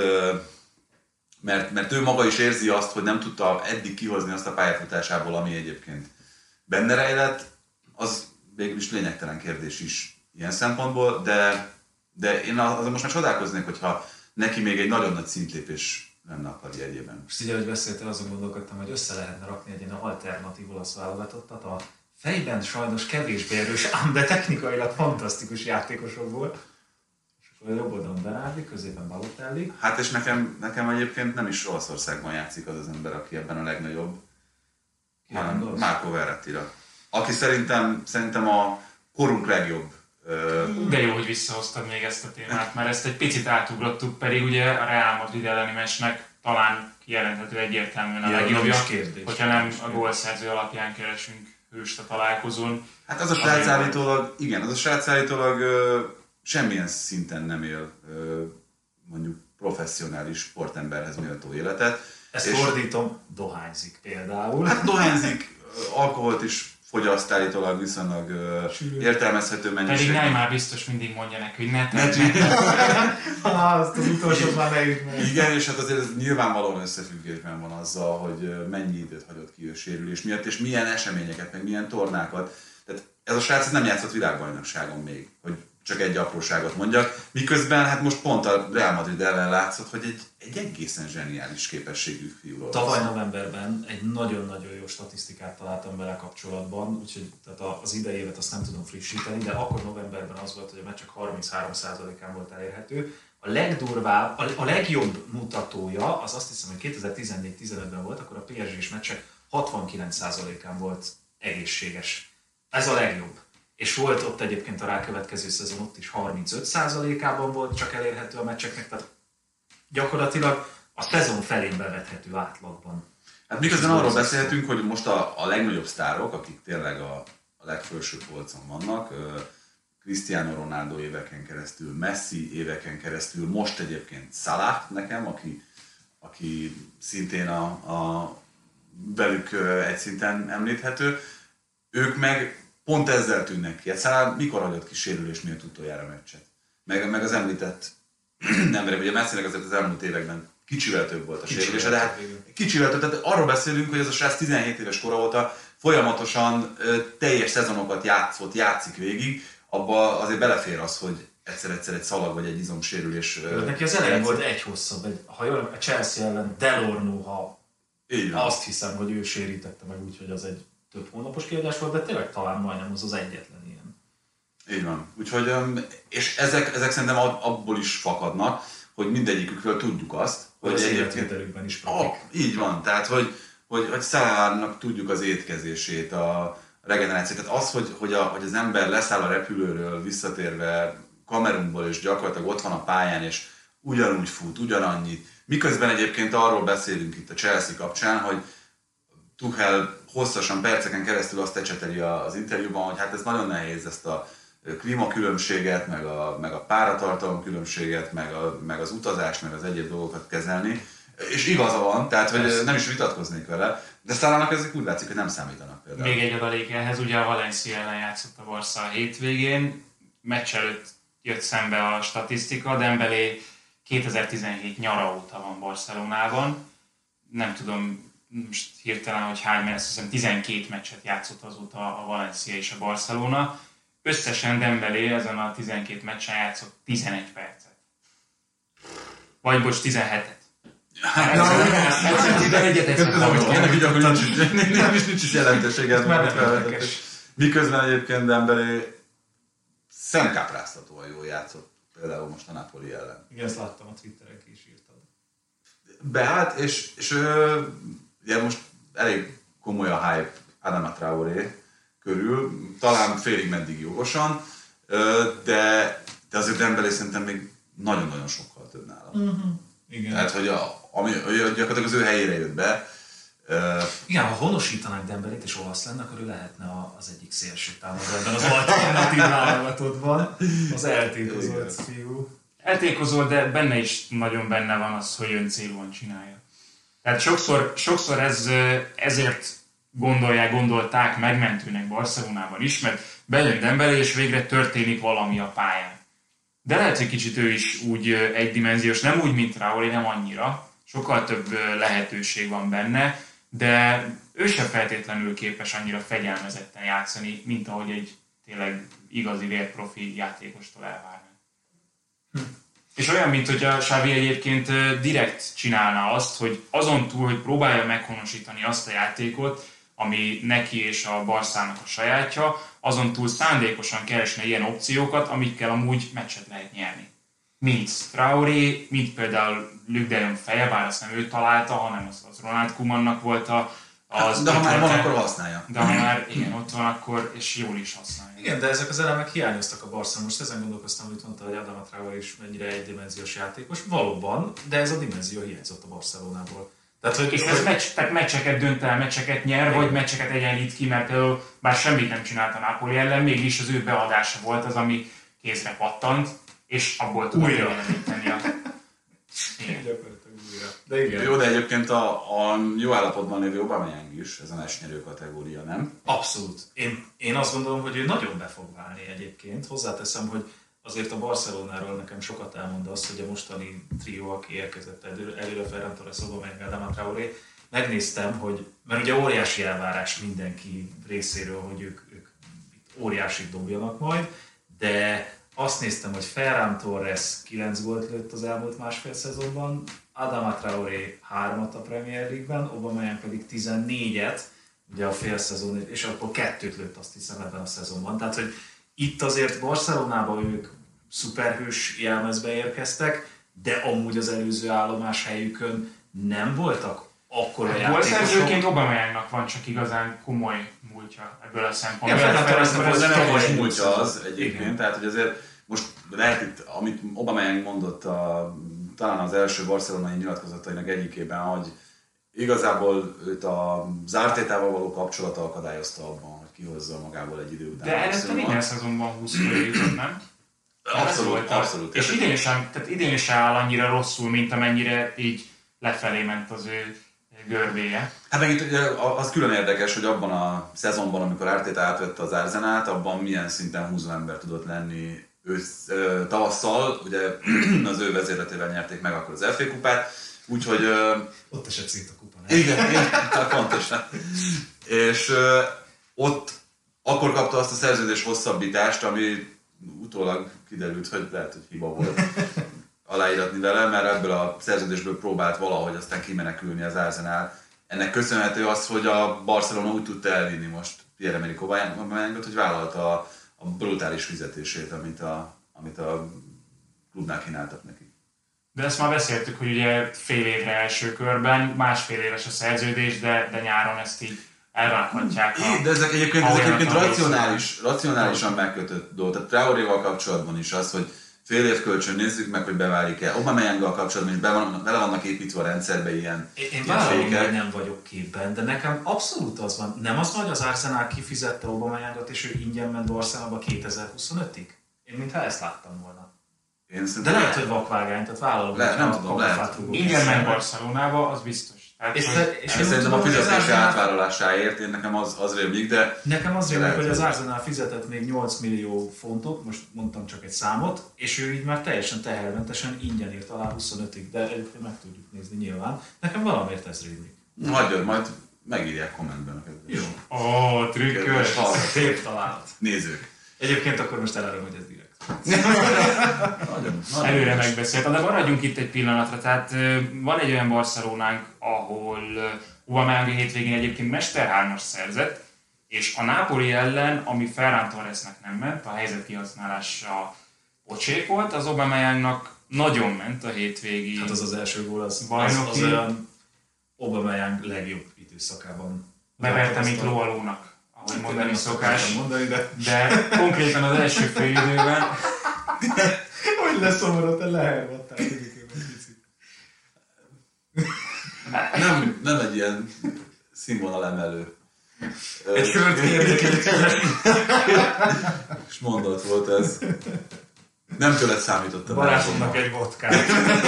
mert ő maga is érzi azt, hogy nem tudta eddig kihozni azt a pályafutásából, ami egyébként benne rejlett, az végül is lényegtelen kérdés is ilyen szempontból, de én azon most már csodálkoznék, hogyha neki még egy nagyon nagy szintlépés lenne a karrierjében. Most így, ahogy beszéltél, azon gondolkodtam, hogy össze lehetne rakni egy ilyen alternatív olasz válogatottat. A fejben sajnos kevésbé erős, ám de technikailag fantasztikus játékosokból. És akkor a jobb oldalon Berardi, középen Balotelli. Hát és nekem egyébként nem is Olaszországban játszik az ember, aki ebben a legnagyobb, hanem Marco Verratti-ra. Aki szerintem a korunk legjobb. De jó, hogy visszahoztad még ezt a témát, mert ezt egy picit átugrottuk, pedig ugye a Real Madrid elleni meccsnek talán kijelenthető egyértelműen a legjobbja, hogyha nem a gólszerző alapján keresünk hőst a találkozón. Hát az a srác állítólag semmilyen szinten nem él mondjuk professzionális sportemberhez méltó életet. Ezt fordítom, dohányzik például. Hát dohányzik, alkoholt is fogyaszt állítólag viszonylag értelmezhető mennyiségben. Pedig már biztos mindig mondja neki, hogy ne tedd. Azt az utolsót már ne üt meg. Igen, és hát azért ez nyilvánvalóan összefüggésben van azzal, hogy mennyi időt hagyott ki a sérülés miatt, és milyen eseményeket, meg milyen tornákat. Tehát ez a srác nem játszott világbajnokságon még, hogy csak egy apróságot mondjak. Miközben hát most pont a Real Madrid ellen látszott, hogy egy egészen zseniális képességű fiúról. Tavaly novemberben egy nagyon-nagyon jó statisztikát találtam vele kapcsolatban, úgyhogy tehát az idei évet azt nem tudom frissíteni, de akkor novemberben az volt, hogy a meccsek 33%-án volt elérhető. A legdurvább, a legjobb mutatója, az azt hiszem, hogy 2014-15-ben volt, akkor a PSG-s meccsek 69%-án volt egészséges. Ez a legjobb. És volt ott egyébként a rákövetkező szezon, ott is 35%-ában volt csak elérhető a meccseknek, tehát gyakorlatilag a szezon felén bevethető átlagban. Hát miközben arról beszélhetünk, hogy most a legnagyobb sztárok, akik tényleg a legfelső polcon vannak, Cristiano Ronaldo éveken keresztül, Messi éveken keresztül, most egyébként Salah nekem, aki szintén velük egy szinten említhető, ők meg pont ezzel tűnnek ki. Hát mikor hagyott ki sérülés miatt utoljára meccset? Meg az említett nemrég, ugye Messinek azért az elmúlt években kicsivel több volt a sérülése, de hát kicsivel több, tehát arról beszélünk, hogy ez a srác 17 éves kora óta folyamatosan teljes szezonokat játszik végig, abba azért belefér az, hogy egyszer egy szalag vagy egy izomsérülés. Neki az elején volt egy hosszabb, ha jól a Chelsea ellen Delorno, ha azt hiszem, hogy ő sérítette meg úgy, hogy az egy több hónapos kiadás volt, de tényleg talán majdnem az egyetlen ilyen. Így van. Úgyhogy, és ezek szerintem abból is fakadnak, hogy mindegyikükről tudjuk azt, hogy az életvételükben is praktik. Így van, tehát hogy Salahnak tudjuk az étkezését, a regenerációt. Tehát az, hogy az ember leszáll a repülőről visszatérve Kamerunból, és gyakorlatilag ott van a pályán, és ugyanúgy fut, ugyanannyit. Miközben egyébként arról beszélünk itt a Chelsea kapcsán, hogy Tuchel hosszasan, perceken keresztül azt ecseteli az interjúban, hogy hát ez nagyon nehéz ezt a klímakülönbséget, meg a páratartalom különbséget, meg az utazást, meg az egyéb dolgokat kezelni. És igaza van, tehát hogy nem is vitatkoznék vele, de Salának ezek úgy látszik, hogy nem számítanak például. Még egy adalék ehhez, ugye a Valencia ellen játszott a Barca a hétvégén, meccs előtt jött szembe a statisztika, Dembélé 2017 nyara óta van Barcelonában, nem tudom most hirtelen, hogy hány, mert azt hiszem 12 meccset játszott azóta a Valencia és a Barcelona. Összesen Dembélé ezen a 12 meccsen játszott 11 percet. Vagy bocs, 17-et. Nincs is jelentőséget. Miközben egyébként Dembélé szemkápráztatóan jól játszott, például most a Napoli ellen. Igen, ezt láttam, a Twitteren ki is írtad. Beállt, és ugye most elég komoly a hype Adama Traoré körül, talán félig meddig jogosan, de azért Dembélé szerintem még nagyon-nagyon sokkal több nála. Igen. Tehát, hogy ami gyakorlatilag az ő helyére jött be. Igen, ha honosítanák Dembélét és olasz lenne, akkor ő lehetne az egyik szélső támadó ebben az alternatív válogatottban. Az eltékozott fiú. Eltékozott, de benne is nagyon benne van az, hogy öncélúan csinálja. Tehát sokszor ezért gondolták megmentőnek Barcelonában is, mert bejön Dembélé és végre történik valami a pályán. De lehet, hogy kicsit ő is úgy egydimenziós, nem úgy, mint Traoré, nem annyira. Sokkal több lehetőség van benne, de ő sem feltétlenül képes annyira fegyelmezetten játszani, mint ahogy egy tényleg igazi vérprofi játékostól elvárná. És olyan, mint hogy a Xavi egyébként direkt csinálná azt, hogy azon túl, hogy próbálja meghonosítani azt a játékot, ami neki és a Barszának a sajátja, azon túl szándékosan keresne ilyen opciókat, amikkel amúgy meccset lehet nyerni. Mint Traoré, mint például Luc de Jong feje, bár azt nem ő találta, hanem az Ronald Koemannak volt az de ha már van, akkor használja. De ha már igen, ott van, akkor és jól is használja. Igen, de ezek az elemek hiányoztak a Barca. Most ezen gondolkoztam, hogy mondta, hogy Adama Traoré is mennyire egydimenziós játékos. Valóban, de ez a dimenzió hiányzott a Barcelonából. Tehát, és ez meccseket dönt el, meccseket nyer, vagy meccseket egyenlít ki, mert bár semmit nem csinált a Napoli ellen, mégis az ő beadása volt az, ami kézre pattant, és abból tudott jeleníteni a... De igen. Jó, de egyébként a jó állapotban lévő Aubameyang is, ez a mesnyerő kategória, nem? Abszolút. Én azt gondolom, hogy ő nagyon be fog válni egyébként. Hozzáteszem, hogy azért a Barcelonáról nekem sokat elmond az, hogy a mostani trió, aki érkezett előre Ferran Torres, Aubameyang, Adama Traoré, megnéztem, hogy, mert ugye óriási elvárás mindenki részéről, hogy ők óriásit dobjanak majd, de azt néztem, hogy Ferran Torres 9 gólt lőtt az elmúlt másfél szezonban, Adama Traoré 3-at a Premier League-ben, Aubameyang pedig 14-et, ugye a fél szezon, és akkor 2-t lőtt, azt hiszem, ebben a szezonban. Tehát, hogy itt azért Barcelonában ők szuperhős jelmezbe érkeztek, de amúgy az előző állomás helyükön nem voltak akkora játékosok. Gólszerzőként Aubameyangnak van csak igazán komoly múltja ebből a szempontból. Ez nem komoly múltja az egyébként, igen. Tehát hogy azért most lehet itt, amit Aubameyang mondott talán az első barcelonai nyilatkozatainak egyikében, hogy igazából őt a Artetával való kapcsolata akadályozta abban, hogy kihozza magából egy idő után. De előtte minden szezonban 20 köré jutott, nem? Abszolút. És idén sem áll annyira rosszul, mint amennyire így lefelé ment az ő görbéje. Hát meg itt az külön érdekes, hogy abban a szezonban, amikor Arteta átvette az Arsenalt, abban milyen szinten húzó ember tudott lenni tavasszal, ugye az ő vezérletével nyerték meg akkor az FA kupát, úgyhogy... Ott esett szét a kupa, nem? Igen, pontosan. És ott akkor kapta azt a szerződés hosszabbítást, ami utólag kiderült, hogy lehet, hogy hiba volt aláíratni vele, mert ebből a szerződésből próbált valahogy aztán kimenekülni az Arsenal. Ennek köszönhető az, hogy a Barcelona úgy tudta elvinni most Pierre-Emerick Aubameyangot, hogy vállalta a brutális fizetését, amit a klubnál kínáltak neki. De ezt már beszéltük, hogy ugye fél évre első körben, másfél éves a szerződés, de nyáron ezt így elrakhatják. De ezek egyébként racionálisan megkötött dolog. Tehát Traoréval kapcsolatban is az, hogy fél év kölcsön nézzük meg, hogy beválik-e. Aubameyanggal kapcsolatban is bele vannak építve a rendszerbe ilyen Én vállalom, hogy nem vagyok képben, de nekem abszolút az van. Nem az, hogy az Arsenal kifizette Aubameyangot, és ő ingyen ment Barcelonába 2025-ig? Én mintha ezt láttam volna. De lehet, hogy vakvágány, tehát vállalom, nem tudom, lehet. Ingyen megy Barcelonába, az biztos. Tehát, és szerintem a fizetési átvállalásáért én nekem az rémlik, de... Nekem az rémlik, hogy az Arsenal fizetett még 8 millió fontot, most mondtam csak egy számot, és ő így már teljesen tehermentesen ingyen írt alá 25-ig, de egyébként meg tudjuk nézni nyilván. Nekem valamiért ez rémlik. Hagyjad, majd megírják kommentben a kedves. Jó. Ó, trükkös! Szép találat. Nézők. Egyébként akkor most elárulom, hogy ez direkt. Nagyon Előre megbeszéltem, de maradjunk itt egy pillanatra. Tehát van egy olyan Barcelonánk, ahol Aubameyang hétvégén egyébként Mester 3-as szerzett, és a Napoli ellen, ami Ferran Torresnek nem ment, a helyzet kihasználása pocsék volt, az Aubameyangnak nagyon ment a hétvégi. Hát az első gól, az olyan Aubameyang legjobb időszakában. Beverte, mint lóalónak, ahogy mondani szokás. De konkrétan az első fél időben... Hogy leszomorodott, te lehervattál, tudjuk picit. Nem egy ilyen színvonal emelő. Egy költ érdekelt. És mondat volt ez. Nem tőled számítottam. Barátoknak egy vodkát.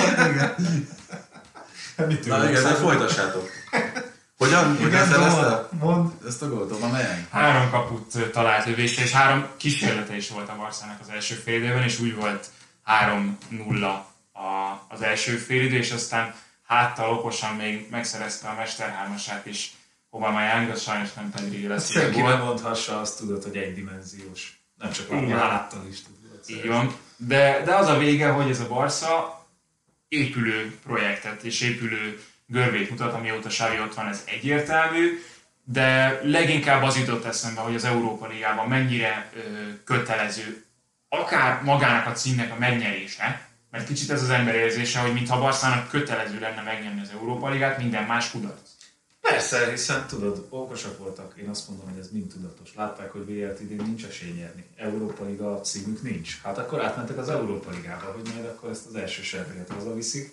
Na igen, de folytassátok. Hogyan szerezte ezt a gólt? Aubameyang? 3 kaput talált lövésre, és 3 kísérlete is volt a Barszának az első félidőben, és úgy volt 3-0 az első félidő, és aztán háttal okosan még megszerezte a Mester 3-asát is Aubameyang, az sajnos nem Pedri lesz. Senki nem mondhassa, azt tudod, hogy egydimenziós. Nem csak a háttal is tudod. Így van. De az a vége, hogy ez a Barca épülő projektet és épülő görbét mutat, amióta Xavi ott van, ez egyértelmű, de leginkább az jutott eszembe, hogy az Európa Ligában mennyire kötelező akár magának a címnek a megnyerése, mert kicsit ez az ember érzése, hogy mintha a Barszának kötelező lenne megnyerni az Európa Ligát, minden más kudarc. Persze, hiszen tudod, okosak voltak, én azt mondom, hogy ez mind tudatos. Látták, hogy VL-t idén nincs esély nyerni. Európa Liga címük nincs. Hát akkor átmentek az Európa Ligába, hogy majd akkor ezt az első serveget hazaviszik.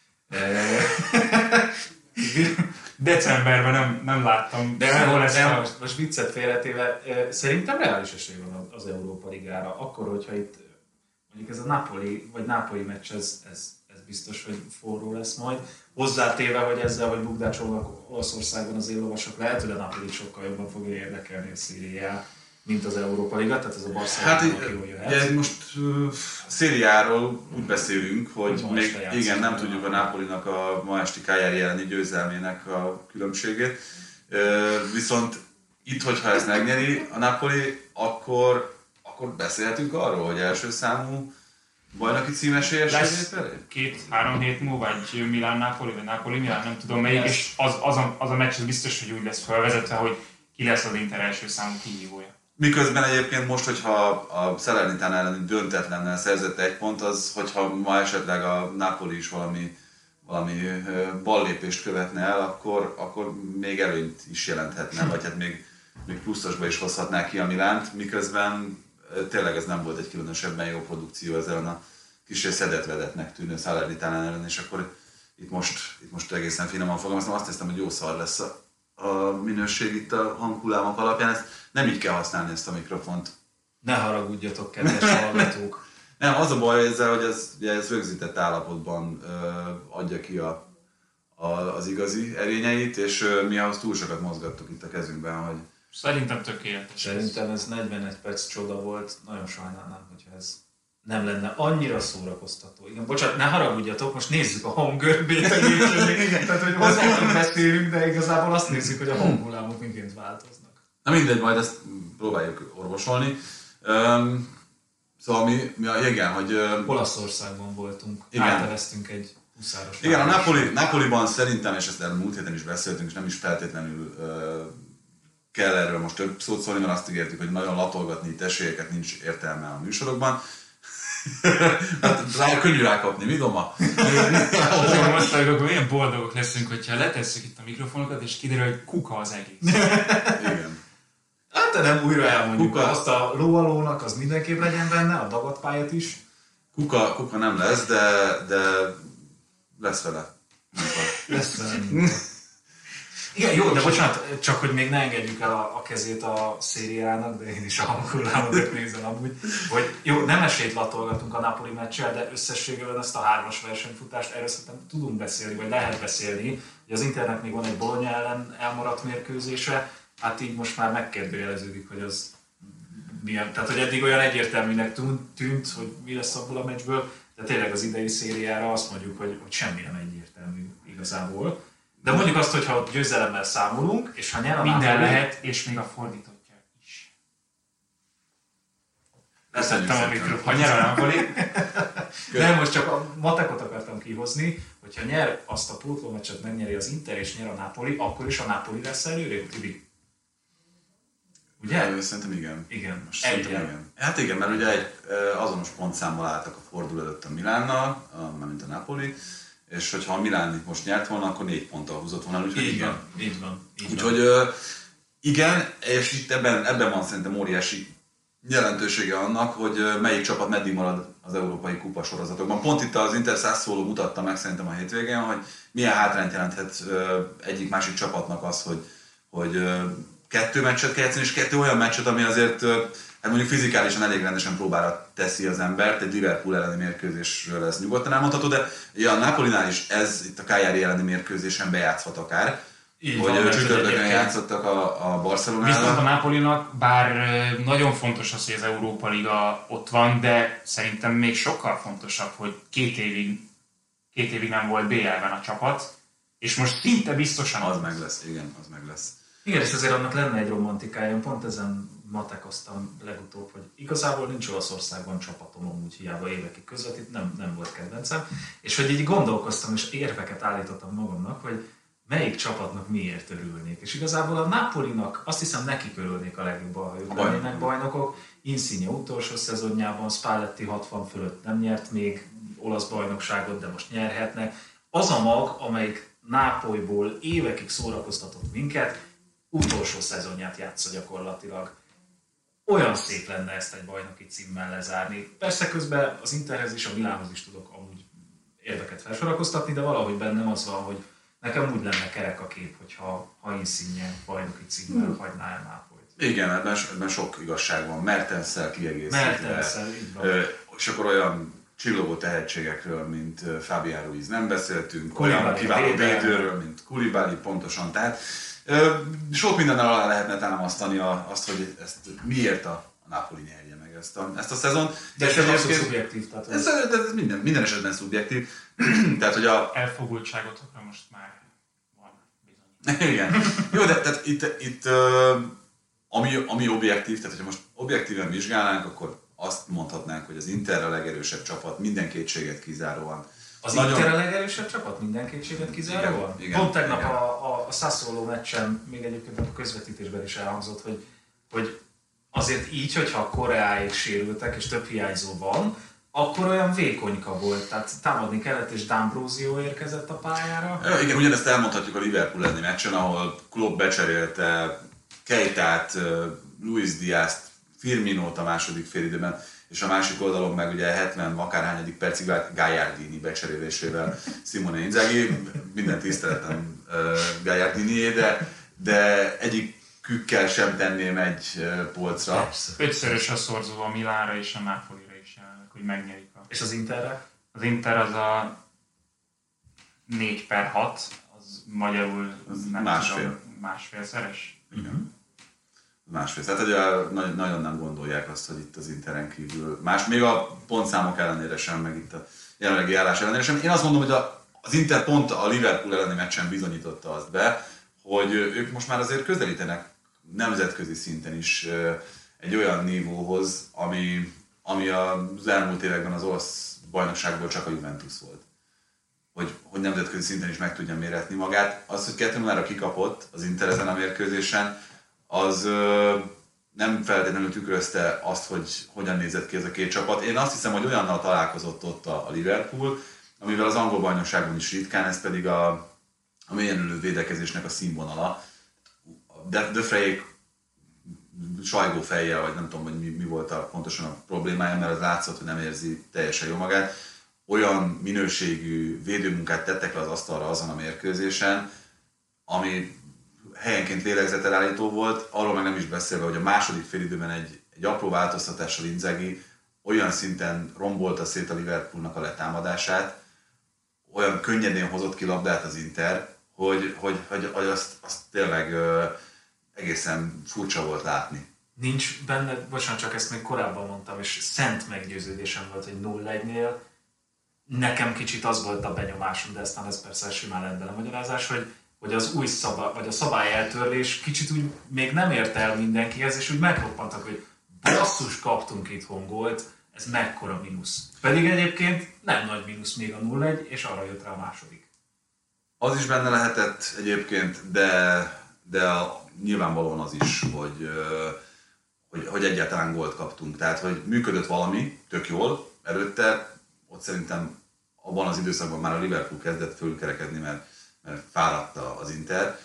Decemberben nem láttam. De most viccet félretéve, szerintem reális esély van az Európa Ligára. Akkor, hogyha itt mondjuk ez a Napoli meccs, ez biztos, hogy forró lesz majd. Hozzátéve, hogy ezzel, hogy bukdácsolnak Olaszországban az éllovasok, lehet, hogy a Napoli sokkal jobban fogja érdekelni a Szériát, mint az Európa Liga, tehát ez a Barcelona jól jöhet. Hát most Szériáról úgy beszélünk, hogy még igen, nem tudjuk a Napolinak a ma esti Cagliari elleni győzelmének a különbségét. Viszont itt, hogyha ezt megnyeri a Napoli, akkor beszélhetünk arról, hogy első számú bajnoki címesélyes lesz 2-3 hét múlva, vagy Milán-Napoli, vagy Napoli-Milán, nem tudom melyik, és az a meccs biztos, hogy úgy lesz felvezetve, hogy ki lesz az Inter első számú kihívója. Miközben egyébként most, hogyha a Salernitana elleni döntetlennel szerzett egy pont, az, hogyha ma esetleg a Napoli is valami ballépést követne el, akkor még előnyt is jelenthetne, vagy hát még pluszosba is hozhatná ki a Milánt, miközben tényleg ez nem volt egy különösebben jó produkció ezzel a kis szedett-vedetnek tűnő Salernitana ellen, és akkor itt most egészen finoman fogalmazom, azt hiszem, hogy jó szar lesz a minőség itt a hanghullámok alapján, ezt nem így kell használni ezt a mikrofont. Ne haragudjatok, kedves hallgatók! Nem, az a baj ezzel, hogy ez rögzített állapotban adja ki az igazi erényeit, és mi ahhoz túl sokat mozgattuk itt a kezünkben, hogy... Szerintem tökéletes. Szerintem ez 41 perc csoda volt, nagyon sajnálnám, hogyha ez nem lenne annyira szórakoztató. Igen, bocsánat, ne haragudjatok, most nézzük a hanggörbét egyébként. Tehát, hogy hozzátok beszélünk, de igazából azt nézzük, hogy a hanghullámok miként változnak. Na mindegy, majd ezt próbáljuk orvosolni. Szóval igen, hogy... Olaszországban voltunk, átneveztünk egy huszáros. Igen, a Napoliban szerintem, és ezt el múlt héten is beszéltünk, és nem is feltétlenül kell erről most több szót szólni, mert azt ígértük, hogy nagyon latolgatni itt esélyeket nincs értelme a műsorokban. Hát könnyű rákapni, mi Doma? Most akkor milyen boldogok leszünk, hogyha letesszük itt a mikrofonokat, és kiderül, hogy kuka az egész. Igen. Hát de nem újra elmondjuk, azt a lóalónak az mindenképp legyen benne, a dagadpályát is. Kuka nem lesz, de lesz vele. Lesz vele. Igen, jó, de bocsánat, csak hogy még ne engedjük el a kezét a szériának, de én is a hullámokat nézem amúgy, hogy jó, nem esélyt latolgatunk a Napoli meccsel, de összességében ezt a 3-as versenyfutást erről szerintem tudunk beszélni, vagy lehet beszélni, hogy az Internek még van egy Bologna ellen elmaradt mérkőzése, hát így most már megkérdőjeleződik, hogy az milyen, tehát hogy eddig olyan egyértelműnek tűnt, hogy mi lesz abból a meccsből, de tényleg az idei szériára azt mondjuk, hogy semmi nem egyértelmű igazából. De mondjuk azt, hogy ha győzelemmel számolunk, és ha nyer a minden Napoli... lehet, és még a fordítottja is. Leszettem a mikrofon. Ha nyer a Napoli... Nem, most csak a matekot akartam kihozni, hogyha nyer azt a pótlómeccset, megnyeri az Inter és nyer a Napoli, akkor is a Napoli lesz előrébb, Tibi. Ugye? Szerintem igen. Igen. Most szerintem igen. Hát igen, mert ugye egy azonos pontszámmal álltak a forduló előtt a Milánnal, mármint a Napoli, és hogyha a Milán most nyert volna, akkor 4 ponttal húzott volna. Úgyhogy így van. Úgyhogy igen, és itt ebben van szerintem óriási jelentősége annak, hogy melyik csapat meddig marad az európai kupa sorozatokban. Pont itt az Inter Sassuolo mutatta meg szerintem a hétvégén, hogy milyen hátrányt jelenthet egyik-másik csapatnak az, hogy 2 meccset kell játszani, és 2 olyan meccset, ami azért hát mondjuk fizikálisan elég rendesen próbára teszi az embert, egy Liverpool elleni mérkőzésről ez nyugodtan elmondható, de ugye a Napolinál is ez itt a Cagliari elleni mérkőzésen bejátszhat akár, így hogy van, csütörtökön játszottak a Barcelonával. Viszont a Napolinak, bár nagyon fontos az, hogy az Európa Liga ott van, de szerintem még sokkal fontosabb, hogy 2 évig nem volt BL-ben a csapat, és most szinte biztosan az meg lesz, igen, az meg lesz. Igen, és azért annak lenne egy romantikája, én pont ezen matekoztam legutóbb, hogy igazából nincs Olaszországban csapatom, amúgy hiába évekig közvetít, nem volt kedvencem, és hogy így gondolkoztam, és érveket állítottam magamnak, hogy melyik csapatnak miért örülnék. És igazából a Napolinak azt hiszem nekik örülnék a legjobban, ha ők lennének bajnokok. Insigne utolsó szezonjában, Spalletti 60 fölött nem nyert még olasz bajnokságot, de most nyerhetnek. Az a mag, amelyik Nápolyból évekig szórakoztatott minket, utolsó szezonját játsza gyakorlatilag. Olyan szép lenne ezt egy bajnoki címmel lezárni. Persze közben az Interhez is, a Milánhoz is tudok amúgy érveket felsorakoztatni, de valahogy bennem az van, hogy nekem úgy lenne kerek a kép, hogyha Insigne bajnoki címmel hagyná el Nápolyt. Igen, ebben sok igazság van. Mertensszel kiegészítve. Mertensszel, így van. És akkor olyan csillogó tehetségekről, mint Fabián Ruiz nem beszéltünk, Koulibaly, olyan kiváló védőről, mint Koulibaly, pontosan. Tehát sok mindennel alá lehetne támasztani azt, hogy ezt miért a Napoli nyerje meg ezt a szezon. De ez abszolút szubjektív. Ez minden esetben szubjektív. Tehát, hogy elfogultságotokra most már van bizony. Igen. Jó, de tehát itt ami objektív, tehát hogyha most objektíven vizsgálnánk, akkor azt mondhatnánk, hogy az Inter a legerősebb csapat, minden kétséget kizáróan. Az Inter a legerősebb csapat, minden kétséget kizáróan? Igen, pont tegnap a Sassuolo meccsen, még egyébként a közvetítésben is elhangzott, hogy azért így, hogyha a Koreáig sérültek és több hiányzó van, akkor olyan vékonyka volt, tehát támadni kellett, és D'Ambrosio érkezett a pályára. Igen, ugyanezt elmondhatjuk a Liverpool elleni meccsen, ahol Klopp becserélte Keitát, Luis Diazt, Firminót a második félidőben, és a másik oldalon meg ugye 70 akárhányadik percig Gagliardini becserélésével Simone Inzaghi, minden tiszteletem Gagliardinié, de egyikükkel sem tenném egy polcra. 5-szörös a szorzó a Milánra és a Napolira is jelenleg, hogy megnyerik. És az Interre? Az Inter az a 4/6, az magyarul az nem másfélszeres. Igen. Másfél. Tehát ugye nagyon nem gondolják azt, hogy itt az Interen kívül még a pontszámok ellenére sem, meg itt a jelenlegi állás ellenére sem. Én azt mondom, hogy az Inter pont a Liverpool elleni meccsen bizonyította azt be, hogy ők most már azért közelítenek nemzetközi szinten is egy olyan nívóhoz, ami az elmúlt években az olasz bajnokságból csak a Juventus volt. Hogy nemzetközi szinten is meg tudja méretni magát. Az, hogy 2-0-ra kikapott az Inter ezen a mérkőzésen, az nem feltétlenül tükrözte azt, hogy hogyan nézett ki ez a két csapat. Én azt hiszem, hogy olyannal találkozott ott a Liverpool, amivel az angol bajnokságban is ritkán, ez pedig a mélyen ülő védekezésnek a színvonala. De Freyék sajgó fejjel, vagy nem tudom, hogy mi volt pontosan a problémája, mert az látszott, hogy nem érzi teljesen jó magát. Olyan minőségű védőmunkát tettek le az asztalra azon a mérkőzésen, ami helyenként lélegzetelállító volt, arról meg nem is beszélve, hogy a második félidőben egy apró változtatással Inzaghi olyan szinten rombolta szét a Liverpoolnak a letámadását, olyan könnyedén hozott ki labdát az Inter, hogy azt tényleg egészen furcsa volt látni. Nincs benne, bocsánat, csak ezt még korábban mondtam, és szent meggyőződésem volt, hogy 0-1-nél nekem kicsit az volt a benyomásom, de aztán ez persze simán lett bele magyarázás, hogy az új szabály, vagy a szabályeltörlés kicsit úgy még nem ért el mindenkihez, és úgy megroppantak, hogy basszus, kaptunk itthon gólt, ez mekkora mínusz. Pedig egyébként nem nagy mínusz még a 0-1, és arra jött rá a második. Az is benne lehetett egyébként, de nyilvánvalóan az is, hogy egyáltalán gólt kaptunk. Tehát, hogy működött valami, tök jól, előtte, ott szerintem abban az időszakban már a Liverpool kezdett fölkerekedni, mert fáradta az Inter,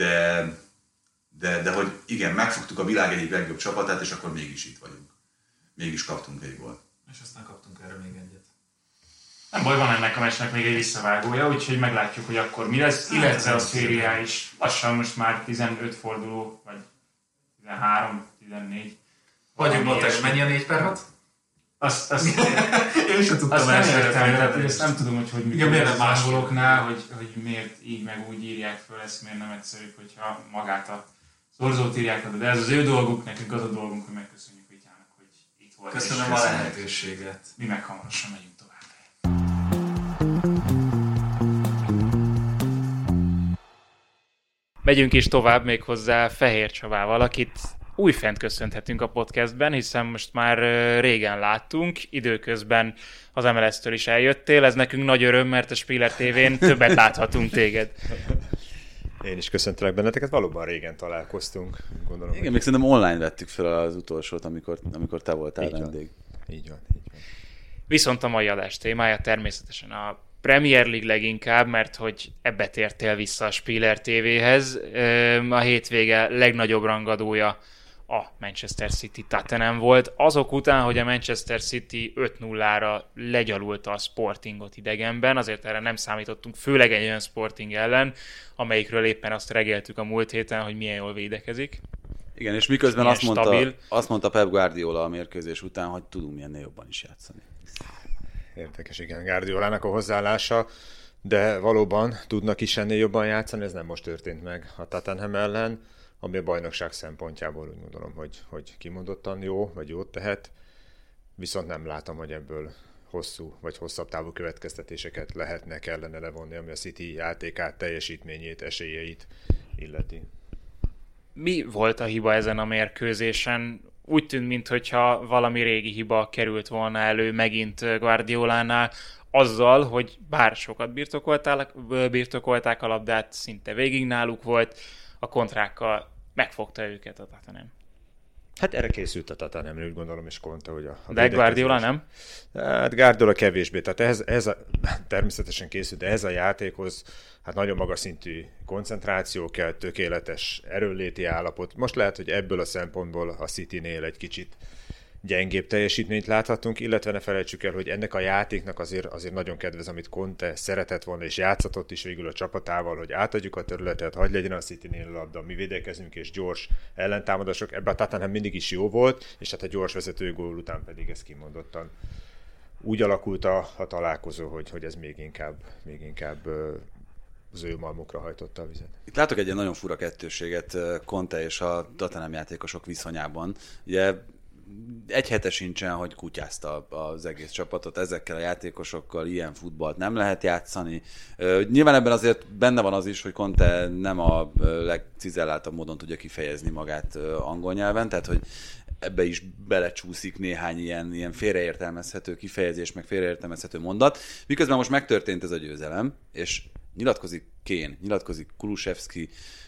de hogy igen, megfogtuk a világ egyik legjobb csapatát, és akkor mégis itt vagyunk. Mégis kaptunk egy gólt. És aztán kaptunk erre még egyet. Nem baj, van ennek a meccsnek még egy visszavágója, úgyhogy meglátjuk, hogy akkor mi lesz, illetve a szériá is lassan most már 15 forduló, vagy 13, 14. Vagyunk ott, mennyi a 4/6? Azt én sem tudtam nem értem, tehát ezt nem tudom, hogy működik az másolóknál, hogy miért így meg úgy írják föl, ezt miért nem egyszerűbb, hogyha magát a szorzót írják, de ez az ő dolguk, nekünk az a dolgunk, hogy megköszönjük Vityának, hogy itt volt. Köszönöm a lehetőséget. Mi meg hamarosan megyünk tovább. Megyünk is tovább méghozzá Fehér Csabával, akit újfent köszönhetünk a podcastben, hiszen most már régen láttunk, időközben az MLS-től is eljöttél, ez nekünk nagy öröm, mert a Spiller TV-n többet láthatunk téged. Én is köszöntelek benneteket, valóban régen találkoztunk. Gondolom, igen, még szerintem online vettük fel az utolsót, amikor te voltál vendég. Így van. Viszont a mai adás témája természetesen a Premier League leginkább, mert hogy ebbe tértél vissza a Spiller TV-hez. A hétvége legnagyobb rangadója a Manchester City Tottenham volt. Azok után, hogy a Manchester City 5-0-ra legyalulta a Sportingot idegenben, azért erre nem számítottunk, főleg egy olyan Sporting ellen, amelyikről éppen azt regéltük a múlt héten, hogy milyen jól védekezik. Igen, és miközben azt mondta Pep Guardiola a mérkőzés után, hogy tudunk milyennél jobban is játszani. Érdekes, igen, Guardiolának a hozzáállása, de valóban tudnak is ennél jobban játszani, ez nem most történt meg a Tottenham ellen, ami a bajnokság szempontjából úgy gondolom, hogy kimondottan jó, vagy jót tehet, viszont nem látom, hogy ebből hosszú vagy hosszabb távú következtetéseket kellene levonni, ami a City játékát, teljesítményét, esélyeit illeti. Mi volt a hiba ezen a mérkőzésen? Úgy tűnt, mintha valami régi hiba került volna elő megint Guardiolánál, azzal, hogy bár sokat birtokolták a labdát, szinte végig náluk volt, a kontrákkal megfogta őket a Tottenham. Hát erre készült a Tottenham, úgy gondolom, és Conte, hogy a de Guardiola nem? Hát Guardiola kevésbé, tehát természetesen készült, de ez a játékhoz hát nagyon magas szintű koncentráció kell, tökéletes erőnléti állapot. Most lehet, hogy ebből a szempontból a Citynél egy kicsit gyengébb teljesítményt láthatunk, illetve ne felejtsük el, hogy ennek a játéknak azért nagyon kedvez, amit Conte szeretett volna, és játszatott is végül a csapatával, hogy átadjuk a területet, hadd legyen a Citynél a labda, mi védekezünk, és gyors ellentámadások. Ebben a Tottenham mindig is jó volt, és hát a gyors vezetőgól után pedig ez kimondottan úgy alakult a találkozó, hogy ez még inkább az ő malmukra hajtotta a vizet. Itt látok egy nagyon fura kettőséget Conte és a Tottenham játékosok viszonyában. Ugye egy hete sincsen, hogy kutyázta az egész csapatot, ezekkel a játékosokkal ilyen futballt nem lehet játszani. Nyilván ebben azért benne van az is, hogy Conte nem a legcizelláltabb módon tudja kifejezni magát angol nyelven, tehát hogy ebbe is belecsúszik néhány ilyen félreértelmezhető kifejezés, meg félreértelmezhető mondat. Miközben most megtörtént ez a győzelem, és nyilatkozik Kane, nyilatkozik Kulusevski,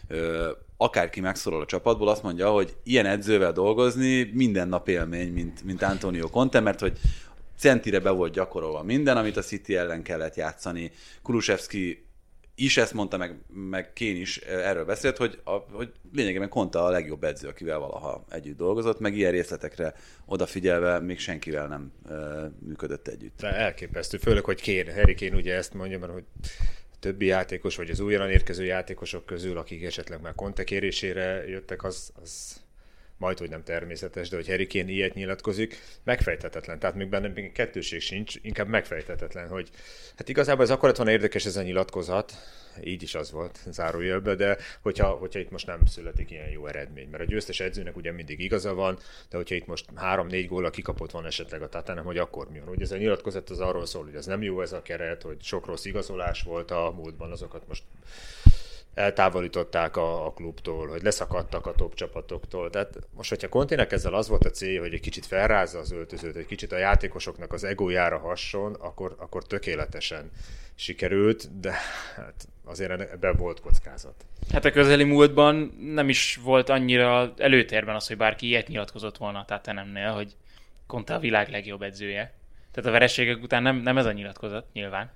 akárki megszólal a csapatból, azt mondja, hogy ilyen edzővel dolgozni minden nap élmény, mint Antonio Conte, mert hogy centire be volt gyakorolva minden, amit a City ellen kellett játszani. Kulusevski is ezt mondta, meg Kane is erről beszélt, hogy lényegében Conte a legjobb edző, akivel valaha együtt dolgozott, meg ilyen részletekre odafigyelve még senkivel nem működött együtt. De elképesztő, főleg, hogy Harry Kane ugye ezt mondja, mert hogy többi játékos, vagy az újonnan érkező játékosok közül, akik esetleg már Conte kérésére jöttek, az majdhogy nem természetes, de hogy Harry Kane ilyet nyilatkozik, megfejthetetlen. Tehát még benne még kettőség sincs, inkább megfejthetetlen, hogy hát igazából ez akkor lett volna érdekes ez a nyilatkozat, így is az volt zárójelben, de hogyha itt most nem születik ilyen jó eredmény, mert a győztes edzőnek ugye mindig igaza van, de hogyha itt most 3-4 góllal kikapott van esetleg a Tottenham, hogy akkor mi van. Ugye ez a nyilatkozat az arról szól, hogy ez nem jó ez a keret, hogy sok rossz igazolás volt a múltban, azokat most eltávolították a klubtól, hogy leszakadtak a top csapatoktól. Tehát most, hogyha Contének ezzel az volt a célja, hogy egy kicsit felrázza az öltözőt, egy kicsit a játékosoknak az egójára hasson, akkor tökéletesen sikerült, de hát azért ebben volt kockázat. Hát a közeli múltban nem is volt annyira előtérben az, hogy bárki ilyet nyilatkozott volna a Tottenhamnél, hogy Conte a világ legjobb edzője. Tehát a vereségek után nem ez a nyilatkozat, nyilván.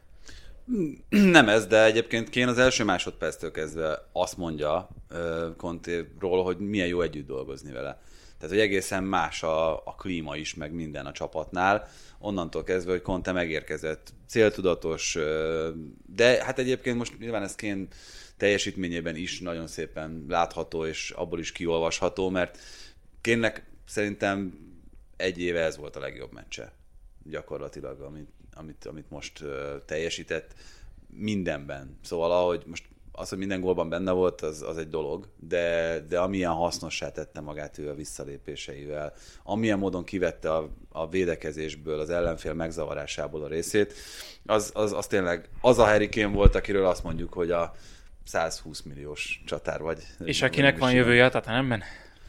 Nem ez, de egyébként Kane az első másodperctől kezdve azt mondja Contéról, hogy milyen jó együtt dolgozni vele. Tehát, hogy egészen más a klíma is, meg minden a csapatnál. Onnantól kezdve, hogy Conte megérkezett, céltudatos, de hát egyébként most nyilván ez Kane teljesítményében is nagyon szépen látható, és abból is kiolvasható, mert Kane-nek szerintem egy éve ez volt a legjobb meccse gyakorlatilag, amit most teljesített mindenben. Szóval ahogy most az, hogy minden gólban benne volt, az egy dolog, de amilyen hasznossá tette magát ő a visszalépéseivel, amilyen módon kivette a védekezésből, az ellenfél megzavarásából a részét, az tényleg az a Harry Kane volt, akiről azt mondjuk, hogy a 120 milliós csatár vagy. És akinek van jövője a Tottenhamben?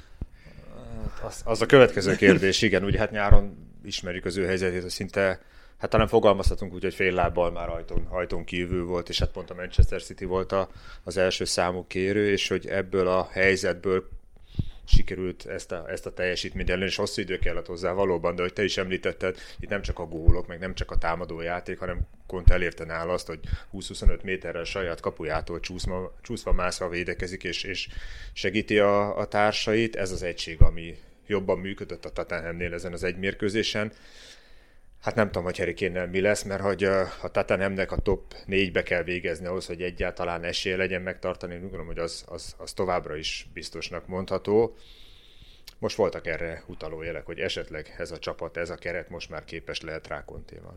Az a következő kérdés, igen, ugye hát nyáron ismerjük az ő helyzetét, hogy szinte, hát talán fogalmazhatunk úgy, hogy fél lábbal már ajtón kívül volt, és hát pont a Manchester City volt az első számú kérő, és hogy ebből a helyzetből sikerült ezt a teljesítményt ellen, és hosszú idő kellett hozzá valóban, de hogy te is említetted, itt nem csak a gólok, meg nem csak a támadó játék, hanem Conte elérte nála azt, hogy 20-25 méterrel saját kapujától csúszva mászva védekezik, és segíti a társait. Ez az egység, ami jobban működött a Tottenhamnél ezen az egy mérkőzésen. Hát nem tudom, hogy Harry Kane-nel mi lesz, mert hogy a Tottenhamnek a top 4-be kell végezni ahhoz, hogy egyáltalán esélye legyen megtartani. Úgy gondolom, hogy az továbbra is biztosnak mondható. Most voltak erre utaló jelek, hogy esetleg ez a csapat, ez a keret most már képes lehet rá Contéval.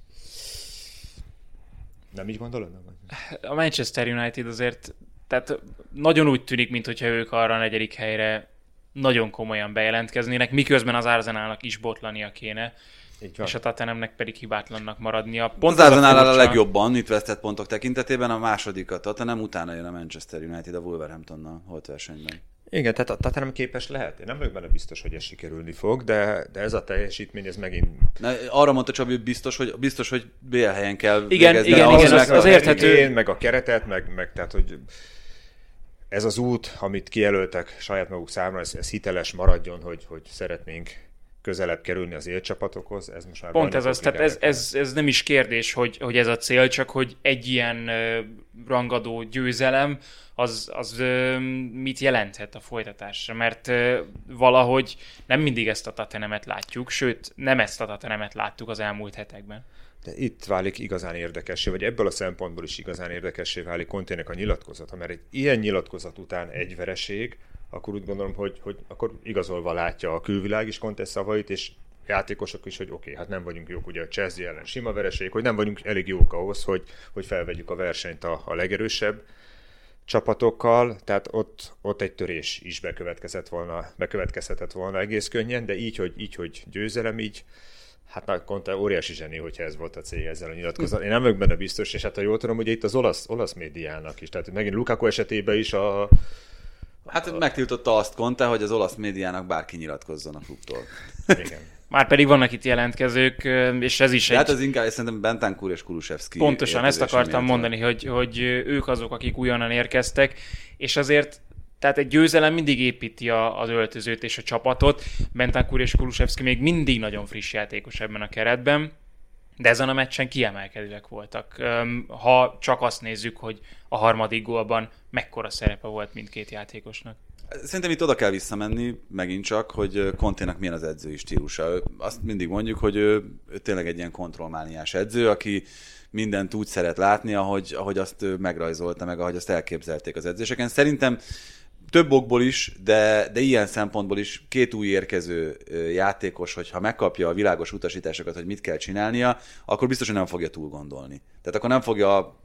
Nem így gondolod? A Manchester United azért, tehát nagyon úgy tűnik, mintha ők arra a 4. helyre nagyon komolyan bejelentkeznének, miközben az Arsenalnak is botlania kéne, és a Tottenhamnek pedig hibátlannak maradnia. Pont az Arsenal a legjobban itt vesztett pontok tekintetében, a második a Tottenham, utána jön a Manchester United a Wolverhamptonnal holt versenyben. Igen, tehát a Tottenham képes lehet. Én nem vagyok benne biztos, hogy ez sikerülni fog, de ez a teljesítmény, ez megint... Arra mondta Csabi, biztos, hogy BL helyen kell igen, az érthető. Meg a keretet, meg tehát, hogy ez az út, amit kijelöltek saját maguk számára, ez hiteles maradjon, hogy szeretnénk közelebb kerülni az élcsapatokhoz. Ez most már pont ez az, tehát ez nem is kérdés, hogy ez a cél, csak hogy egy ilyen rangadó győzelem, az mit jelenthet a folytatásra, mert valahogy nem mindig ezt a Tottenhamet látjuk, sőt, nem ezt a Tottenhamet láttuk az elmúlt hetekben. De itt válik igazán érdekessé, vagy ebből a szempontból is igazán érdekessé válik Contének a nyilatkozata, mert egy ilyen nyilatkozat után egy vereség, akkor úgy gondolom, hogy akkor igazolva látja a külvilág is Conte szavait, és játékosok is, hogy oké, hát nem vagyunk jók, ugye a Chelsea ellen sima vereség, hogy nem vagyunk elég jók ahhoz, hogy felvegyük a versenyt a legerősebb csapatokkal, tehát ott egy törés is bekövetkezhetett volna egész könnyen, de így, hogy győzelem, így hát Conte óriási zseni, hogyha ez volt a célja ezzel a nyilatkozat. Én nem vagyok benne biztos, és hát ha jól tudom, ugye itt az olasz médiának is, tehát megint Lukaku esetében is megtiltotta azt Conte, hogy az olasz médiának bárki nyilatkozzon a klubtól. Igen. Már pedig vannak itt jelentkezők, és ez is hát az inkább szerintem Bentancur és Kulusevski. Pontosan, ezt akartam mondani, hogy ők azok, akik újonnan érkeztek, és azért tehát egy győzelem mindig építi az öltözőt és a csapatot. Bentancur és Kulusevski még mindig nagyon friss játékos ebben a keretben, de ezen a meccsen kiemelkedőek voltak. Ha csak azt nézzük, hogy a harmadik gólban mekkora szerepe volt mindkét játékosnak. Szerintem itt oda kell visszamenni, megint csak, hogy Conténak milyen az edzői stílusa. Azt mindig mondjuk, hogy ő tényleg egy ilyen kontrollmániás edző, aki mindent úgy szeret látni, ahogy azt ő megrajzolta, meg ahogy azt elképzelték az edzéseken. Szerintem több okból is, de ilyen szempontból is két új érkező játékos, hogyha megkapja a világos utasításokat, hogy mit kell csinálnia, akkor biztos, hogy nem fogja túl gondolni. Tehát akkor nem fogja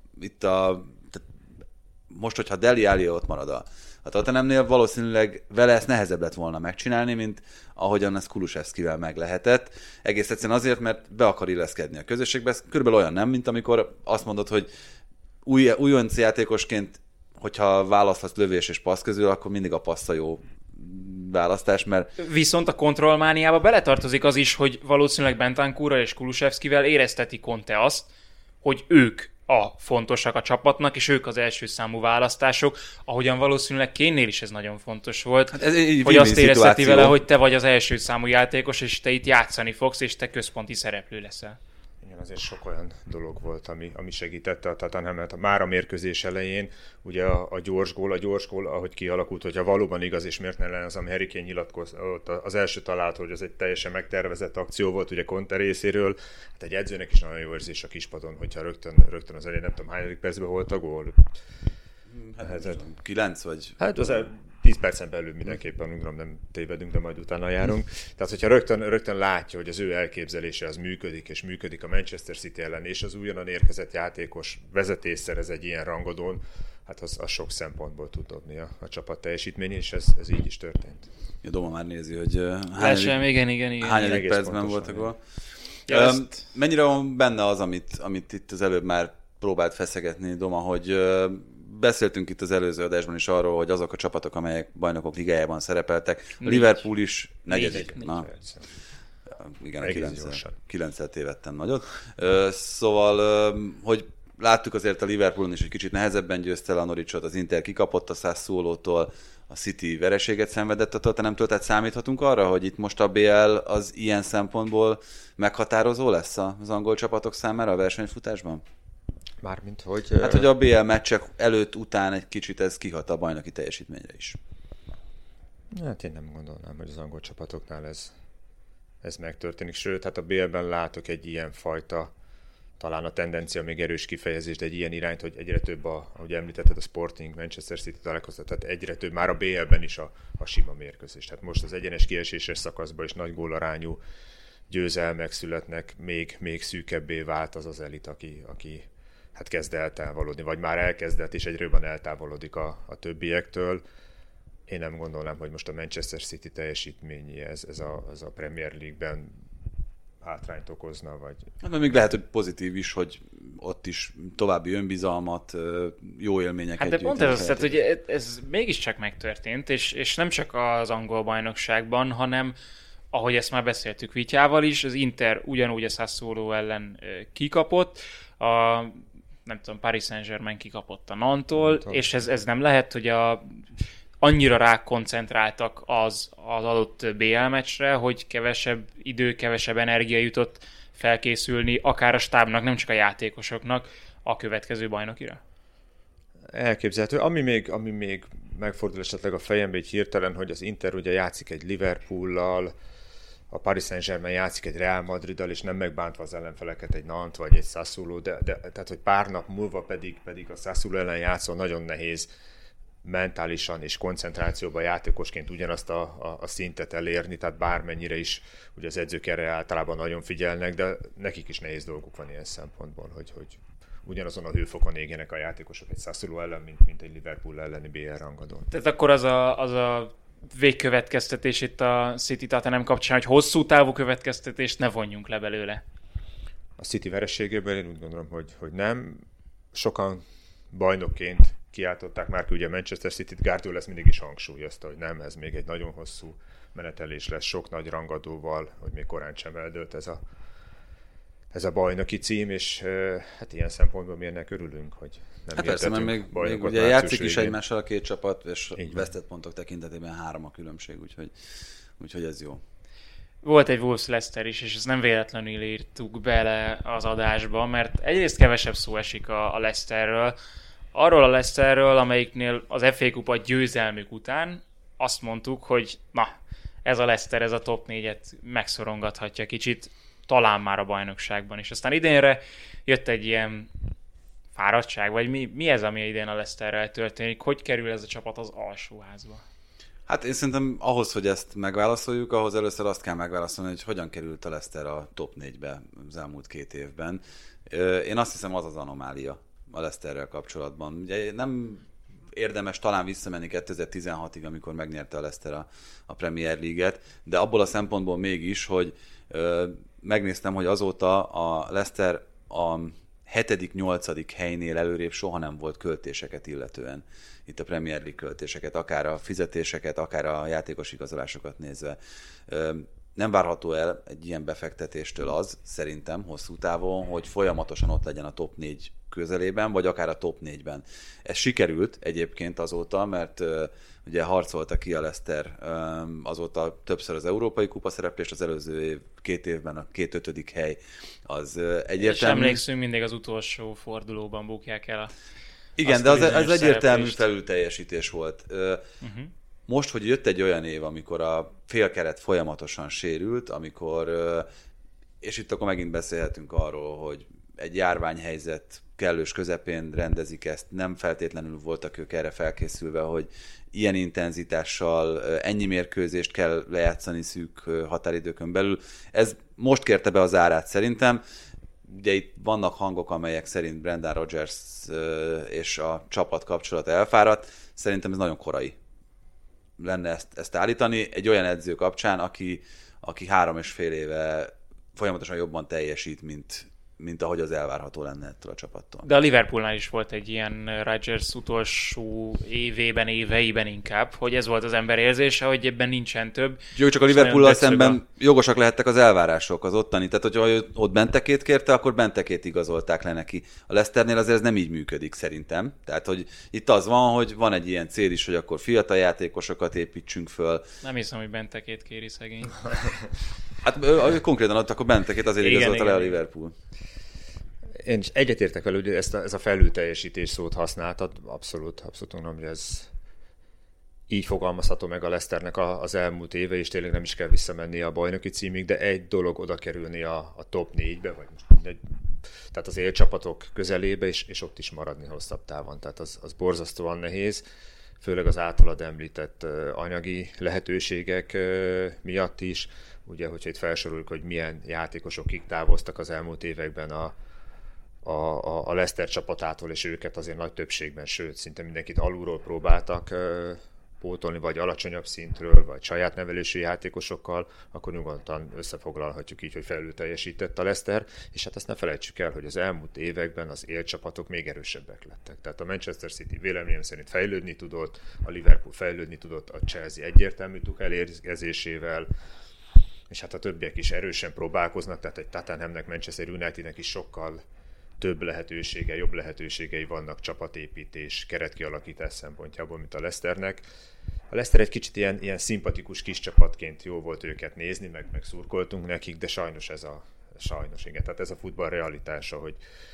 most, hogyha Dele Alli ott marad a Tottenhamnél, valószínűleg vele ezt nehezebb lett volna megcsinálni, mint ahogyan ezt Kulusevszkivel meg lehetett. Egész egyszerűen azért, mert be akar illeszkedni a közösségbe. Ez körülbelül olyan nem, mint amikor azt mondod, hogy újonc játékosként, hogyha választhatsz lövés és passz közül, akkor mindig a passz a jó választás, mert... Viszont a kontrollmániába beletartozik az is, hogy valószínűleg Bentancurral és Kulusevszkivel érezteti Conte azt, hogy ők a fontosak a csapatnak, és ők az első számú választások, ahogyan valószínűleg Kane-nél is ez nagyon fontos volt, hát hogy azt érezteti vele, hogy te vagy az első számú játékos, és te itt játszani fogsz, és te központi szereplő leszel. Igen, azért sok olyan dolog volt, ami segítette a Tottenhamet. Már a mérkőzés elején, ugye a gyors gól, ahogy kialakult, hogyha valóban igaz, és miért ne lenne az, ami Harry Kane nyilatkozott az első talált, hogy az egy teljesen megtervezett akció volt, ugye Conte részéről. Hát egy edzőnek is nagyon jó érzés a kispadon, hogyha rögtön az elején, nem tudom, hányadik percben volt a gól. Hát 9 vagy? Hát az 10 percen belül mindenképpen, gondolom nem tévedünk, de majd utána járunk. Tehát, hogyha rögtön látja, hogy az ő elképzelése az működik, és működik a Manchester City ellen, és az újonnan érkezett játékos vezetés szerez egy ilyen rangadón, hát az sok szempontból tud dobni a csapat teljesítmény, és ez így is történt. Ja, Doma már nézi, hogy hányadik percben volt a gól. Mennyire van benne az, amit itt az előbb már próbált feszegetni Doma, hogy beszéltünk itt az előző adásban is arról, hogy azok a csapatok, amelyek bajnokok ligájában szerepeltek, Liverpool is negyedik. Igen, 9-el tévedtem nagyot. Szóval, hogy láttuk azért a Liverpoolon is, hogy kicsit nehezebben győzte el a Norwichot, az Inter kikapott a Sassuolótól, a City vereséget szenvedett a Tottenhamtől, tehát számíthatunk arra, hogy itt most a BL az ilyen szempontból meghatározó lesz az angol csapatok számára a versenyfutásban? Mármint, hogy... Hát, hogy a BL meccsek előtt, után egy kicsit ez kihat a bajnoki teljesítményre is. Hát én nem gondolnám, hogy az angol csapatoknál ez megtörténik. Sőt, hát a BL-ben látok egy ilyen fajta, talán a tendencia még erős kifejezés, de egy ilyen irányt, hogy egyre több, ahogy említetted, a Sporting, Manchester City találkoztat, tehát egyre több, már a BL-ben is a sima mérkőzés. Tehát most az egyenes kieséses szakaszban is nagy gólarányú győzelmek születnek, még szűkebbé vált az elit, aki hát kezd eltávolodni, vagy már elkezdett, és egyre jobban eltávolodik a többiektől. Én nem gondolnám, hogy most a Manchester City teljesítményi ez a Premier League-ben hátrányt okozna, vagy... Hát még lehet, hogy pozitív is, hogy ott is további önbizalmat, jó élményeket gyűjteni. Hát de pont ez az, hogy ez mégiscsak megtörtént, és nem csak az angol bajnokságban, hanem ahogy ezt már beszéltük Vityával is, az Inter ugyanúgy a Sassuolo ellen kikapott, nem tudom, Paris Saint-Germain kikapott a Nantól, és ez nem lehet, hogy annyira rákoncentráltak az adott BL meccsre, hogy kevesebb idő, kevesebb energia jutott felkészülni, akár a stábnak, nem csak a játékosoknak a következő bajnokira? Elképzelhető. Ami még megfordul esetleg a fejembe így hirtelen, hogy az Inter ugye játszik egy Liverpoollal, a Paris Saint-Germain játszik egy Real Madriddal, és nem megbántva az ellenfeleket egy Nantes vagy egy Sassuolo, de tehát, hogy pár nap múlva pedig a Sassuolo ellen játszol, nagyon nehéz mentálisan és koncentrációban játékosként ugyanazt a szintet elérni, tehát bármennyire is, ugye az edzők erre általában nagyon figyelnek, de nekik is nehéz dolguk van ilyen szempontból, hogy ugyanazon a hőfokon égjenek a játékosok egy Sassuolo ellen, mint egy Liverpool elleni BL rangadón. Tehát akkor az a végkövetkeztetés itt a City Tottenham kapcsán, hogy hosszú távú következtetést ne vonjunk le belőle. A City vereségéből én úgy gondolom, hogy nem. Sokan bajnokként kiáltották már ki, ugye Manchester City-t, Guardiola ezt mindig is hangsúlyozta, hogy nem, ez még egy nagyon hosszú menetelés lesz, sok nagy rangadóval, hogy még korán sem eldőlt ez a bajnoki cím, és hát ilyen szempontból mi ennek örülünk, hogy nem hát persze, mert még ugye játszik is egymással a két csapat, és vesztett pontok tekintetében 3 a különbség, úgyhogy ez jó. Volt egy Wolves Leicester is, és ezt nem véletlenül írtuk bele az adásba, mert egyrészt kevesebb szó esik a Leicesterről, arról a Leicesterről, amelyiknél az FA Kupa győzelmük után azt mondtuk, hogy na, ez a Leicester, ez a top 4-et megszorongathatja kicsit, talán már a bajnokságban is. Aztán idénre jött egy ilyen fáradtság, vagy mi ez, ami idén a Leicesterrel történik? Hogy kerül ez a csapat az alsóházba? Hát én szerintem ahhoz, hogy ezt megválaszoljuk, ahhoz először azt kell megválaszolni, hogy hogyan került a Leicester a top 4-be az elmúlt 2 évben. Én azt hiszem, az anomália a Leicesterrel kapcsolatban. Ugye nem érdemes talán visszamenni 2016-ig, amikor megnyerte a Leicester a Premier League-et, de abból a szempontból mégis, hogy megnéztem, hogy azóta a Leicester a 7.-8. helynél előrébb soha nem volt költéseket illetően. Itt a Premier League költéseket, akár a fizetéseket, akár a játékos igazolásokat nézve. Nem várható el egy ilyen befektetéstől az, szerintem, hosszú távon, hogy folyamatosan ott legyen a top 4 közelében, vagy akár a top 4-ben. Ez sikerült egyébként azóta, mert ugye harcolta ki a Leicester azóta többször az Európai Kupa szereplést, az előző 2 évben a 2/5. Hely az egyértelmű. És emlékszünk, mindig az utolsó fordulóban bukják el igen, de az egyértelmű felülteljesítés volt. Most, hogy jött egy olyan év, amikor a félkeret folyamatosan sérült, amikor, és itt akkor megint beszélhetünk arról, hogy egy járványhelyzet kellős közepén rendezik ezt, nem feltétlenül voltak ők erre felkészülve, hogy ilyen intenzitással ennyi mérkőzést kell lejátszani szűk határidőkön belül. Ez most kérte be az árát szerintem. Ugye itt vannak hangok, amelyek szerint Brendan Rodgers és a csapat kapcsolata elfáradt. Szerintem ez nagyon korai lenne ezt állítani. Egy olyan edző kapcsán, aki 3,5 éve folyamatosan jobban teljesít, mint ahogy az elvárható lenne ettől a csapattól. De a Liverpoolnál is volt egy ilyen Rodgers utolsó éveiben inkább, hogy ez volt az ember érzése, hogy ebben nincsen több. Jó, csak a Liverpool-al szemben jogosak lehettek az elvárások az ottani. Tehát, hogyha ott Bentekét kérte, akkor Bentekét igazolták le neki. A Leicesternél azért ez nem így működik szerintem. Tehát, hogy itt az van, hogy van egy ilyen cél is, hogy akkor fiatal játékosokat építsünk föl. Nem hiszem, hogy Bentekét kéri szegény. Hát konkrétan ott akkor Bentekét azért igazolta le a Liverpool. Én egyetértek velük, hogy ez a felülteljesítés szót használtad, abszolút mondom, hogy ez így fogalmazható meg a Leicesternek az elmúlt éve, és tényleg nem is kell visszamenni a bajnoki címig, de egy dolog oda kerülni a top 4-be, vagy most mindegy, tehát az élcsapatok közelébe, és ott is maradni hosszabb távon. Tehát az borzasztóan nehéz, főleg az általad említett anyagi lehetőségek miatt is. Ugye, hogyha itt felsoroljuk, hogy milyen játékosok kik távoztak az elmúlt években a Leicester csapatától, és őket azért nagy többségben, sőt, szinte mindenkit alulról próbáltak pótolni, vagy alacsonyabb szintről, vagy saját nevelésű játékosokkal, akkor nyugodtan összefoglalhatjuk így, hogy felülteljesített a Leicester, és hát azt ne felejtsük el, hogy az elmúlt években az élcsapatok még erősebbek lettek. Tehát a Manchester City véleményem szerint fejlődni tudott, a Liverpool fejlődni tudott, a Chelsea egyértelmű elérkezésével, és hát a többiek is erősen próbálkoznak, tehát egy Tottenhamnek, Manchester Unitednek is sokkal több lehetősége, jobb lehetőségei vannak csapatépítés, keretkialakítás szempontjából, mint a Leicesternek. A Leicester egy kicsit ilyen szimpatikus kis csapatként jó volt őket nézni, meg szurkoltunk nekik, de sajnos igen, tehát ez a futball realitása, hogy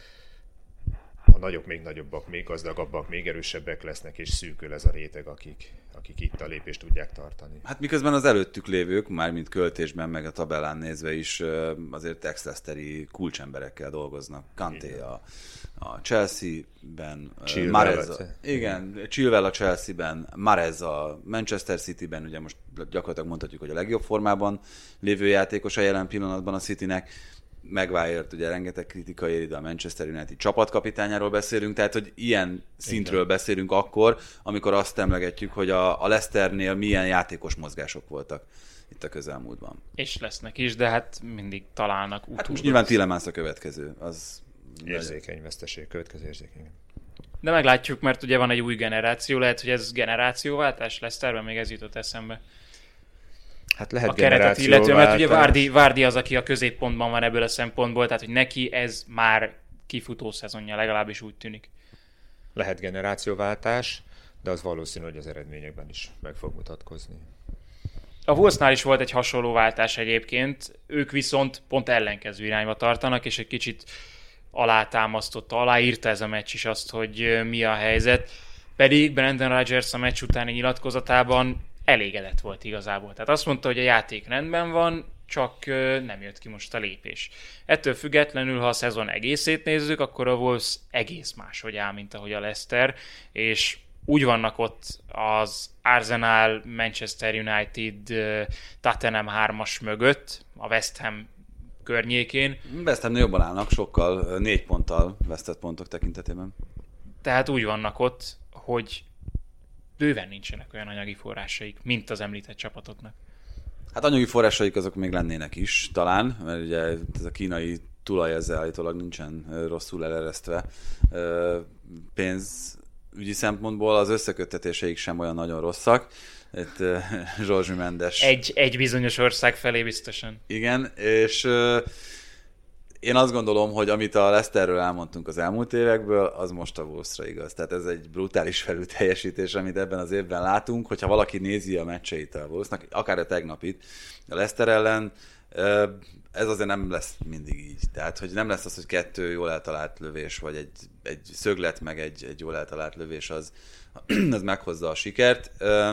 a nagyok még nagyobbak, még gazdagabbak, még erősebbek lesznek, és szűkül ez a réteg, akik itt a lépést tudják tartani. Hát miközben az előttük lévők, mármint költésben, meg a tabellán nézve is azért ex-Leicesteri kulcsemberekkel dolgoznak. Kanté a Chelsea-ben, Chilwell a Chelsea-ben, Mahrez a Manchester City-ben, ugye most gyakorlatilag mondhatjuk, hogy a legjobb formában lévő játékos a jelen pillanatban a Citynek. Maguire-t ugye rengeteg kritika éri, de a Manchester United csapatkapitányáról beszélünk, tehát hogy ilyen szintről beszélünk akkor, amikor azt emlegetjük, hogy a Leicesternél milyen játékos mozgások voltak itt a közelmúltban. És lesznek is, de hát mindig találnak utódot. Hát most nyilván Tielemans a következő. Az érzékeny veszteség, következő érzékeny. De meglátjuk, mert ugye van egy új generáció, lehet, hogy ez generációváltás Leicesterben, még ez jutott eszembe. Hát lehet a keretet illetően, mert ugye Vardy az, aki a középpontban van ebből a szempontból, tehát hogy neki ez már kifutó szezonja, legalábbis úgy tűnik. Lehet generációváltás, de az valószínű, hogy az eredményekben is meg fog mutatkozni. A Wolvesnál is volt egy hasonló váltás egyébként, ők viszont pont ellenkező irányba tartanak, és egy kicsit aláírta ez a meccs is azt, hogy mi a helyzet. Pedig Brendan Rodgers a meccs utáni nyilatkozatában elégedett volt igazából. Tehát azt mondta, hogy a játék rendben van, csak nem jött ki most a lépés. Ettől függetlenül, ha a szezon egészét nézzük, akkor a Wolves egész máshogy áll, mint ahogy a Leicester, és úgy vannak ott az Arsenal, Manchester United, Tottenham 3-as mögött, a West Ham környékén. West Hamnél jobban állnak, sokkal 4 ponttal vesztett pontok tekintetében. Tehát úgy vannak ott, hogy bőven nincsenek olyan anyagi forrásaik, mint az említett csapatoknak. Hát anyagi forrásaik azok még lennének is, talán, mert ugye ez a kínai tulaj ezzel állítólag nincsen rosszul eleresztve. Pénzügyi szempontból az összeköttetéseik sem olyan nagyon rosszak. Itt Jorge Mendes. Egy bizonyos ország felé biztosan. Igen, és én azt gondolom, hogy amit a Leicesterről elmondtunk az elmúlt évekből, az most a Wolvesra igaz. Tehát ez egy brutális felülteljesítés, amit ebben az évben látunk, hogyha valaki nézi a meccseit a Wolvesnak, akár a tegnapit, a Leicester ellen, ez azért nem lesz mindig így. Tehát, hogy nem lesz az, hogy 2 jól eltalált lövés, vagy egy szöglet, meg egy jól eltalált lövés, az meghozza a sikert.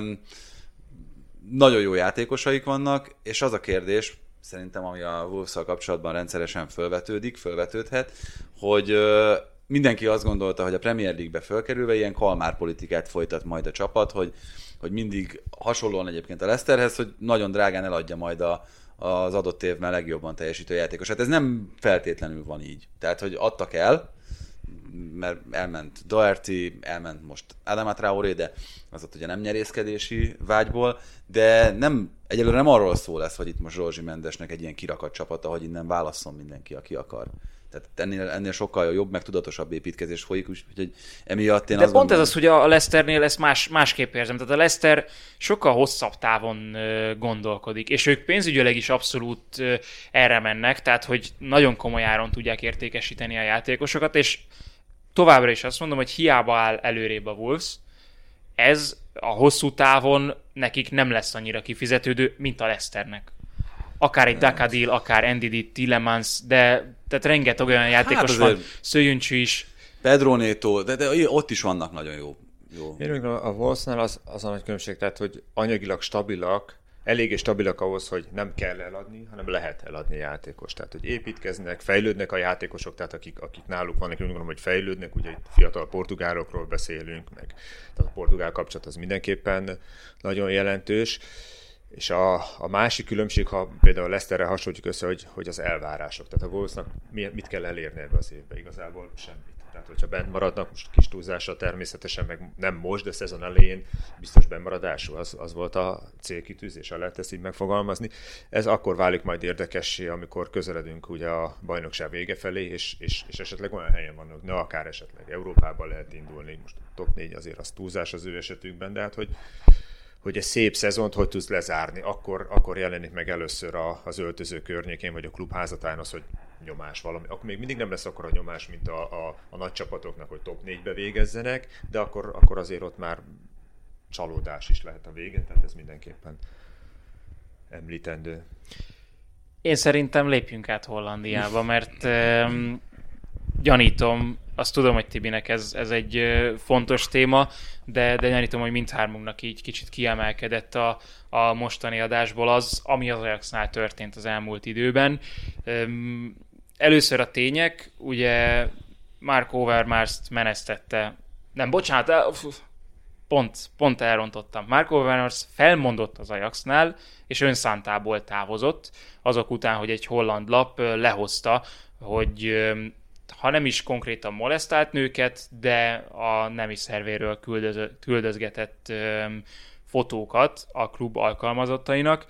Nagyon jó játékosaik vannak, és az a kérdés, szerintem, ami a Wolves-szal kapcsolatban rendszeresen fölvetődhet, hogy mindenki azt gondolta, hogy a Premier League-be fölkerülve ilyen kalmár politikát folytat majd a csapat, hogy mindig hasonlóan egyébként a Leicesterhez, hogy nagyon drágán eladja majd az adott évben legjobban teljesítő játékosát. Ez nem feltétlenül van így. Tehát, hogy adtak el, mert elment Doherty, elment most Adama Traoré, de az ott ugye nem nyerészkedési vágyból, de egyelőre nem arról szó lesz, hogy itt most Jorge Mendesnek egy ilyen kirakat csapata, hogy innen válasszon mindenki, aki akar. Tehát ennél sokkal jobb, meg tudatosabb építkezés folyik, úgyhogy emiatt én de pont ez az, hogy a Leicesternél ezt másképp érzem. Tehát a Leicester sokkal hosszabb távon gondolkodik, és ők pénzügyileg is abszolút erre mennek, tehát hogy nagyon komoly áron tudják értékesíteni a játékosokat, és továbbra is azt mondom, hogy hiába áll előrébb a Wolves, ez a hosszú távon nekik nem lesz annyira kifizetődő, mint a Leicesternek. Akár egy Dakadil, akár Ndidi, Tielemans, de tehát rengeteg olyan játékos van, Szőjüncsű is. Pedro Neto, de ott is vannak nagyon jó. Én a Wolvesnál az a nagy különbség, tehát hogy anyagilag stabilak, eléggé stabilak ahhoz, hogy nem kell eladni, hanem lehet eladni játékos. Tehát, hogy építkeznek, fejlődnek a játékosok, tehát akik náluk vannak, úgy gondolom, hogy fejlődnek, ugye itt fiatal portugálokról beszélünk, meg tehát a portugál kapcsolat az mindenképpen nagyon jelentős. És a másik különbség, ha például a Leicesterrel hasonlítjuk össze, hogy az elvárások. Tehát a Wolvesnak mit kell elérni ebbe az évbe? Igazából semmit. Tehát, hogyha bent maradnak, most kis túlzással természetesen, meg nem most, de szezon elején biztos bennmaradású. Az volt a célkitűzés, ha lehet ezt így megfogalmazni. Ez akkor válik majd érdekessé, amikor közeledünk ugye a bajnokság vége felé, és esetleg olyan helyen vannak, ne akár esetleg Európában lehet indulni. Most a top 4 azért az túlzás az ő esetükben, de hát hogy egy szép szezont hogy tudsz lezárni, akkor jelenik meg először az öltöző környékén, vagy a klub házatán az, hogy nyomás valami. Akkor még mindig nem lesz akkora nyomás, mint a nagy csapatoknak, hogy top 4-be végezzenek, de akkor azért ott már csalódás is lehet a vége, tehát ez mindenképpen említendő. Én szerintem lépjünk át Hollandiába, mert gyanítom, azt tudom, hogy Tibinek ez egy fontos téma, de gyanítom, hogy mindhármunknak így kicsit kiemelkedett a mostani adásból az, ami az Ajaxnál történt az elmúlt időben. Először a tények, ugye Marco Overmars-t menesztette, nem, bocsánat, pont elrontottam. Marco Overmars felmondott az Ajaxnál, és önszántából távozott, azok után, hogy egy holland lap lehozta, hogy ha nem is konkrétan molesztált nőket, de a nemi szervéről küldözgetett fotókat a klub alkalmazottainak.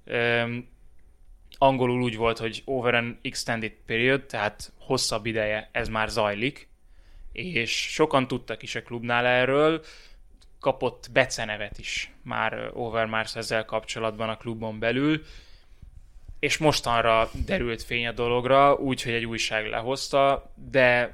Angolul úgy volt, hogy over an extended period, tehát hosszabb ideje ez már zajlik, és sokan tudtak is a klubnál erről, kapott becenevet is már Overmars ezzel kapcsolatban a klubon belül, és mostanra derült fény a dologra, úgyhogy egy újság lehozta, de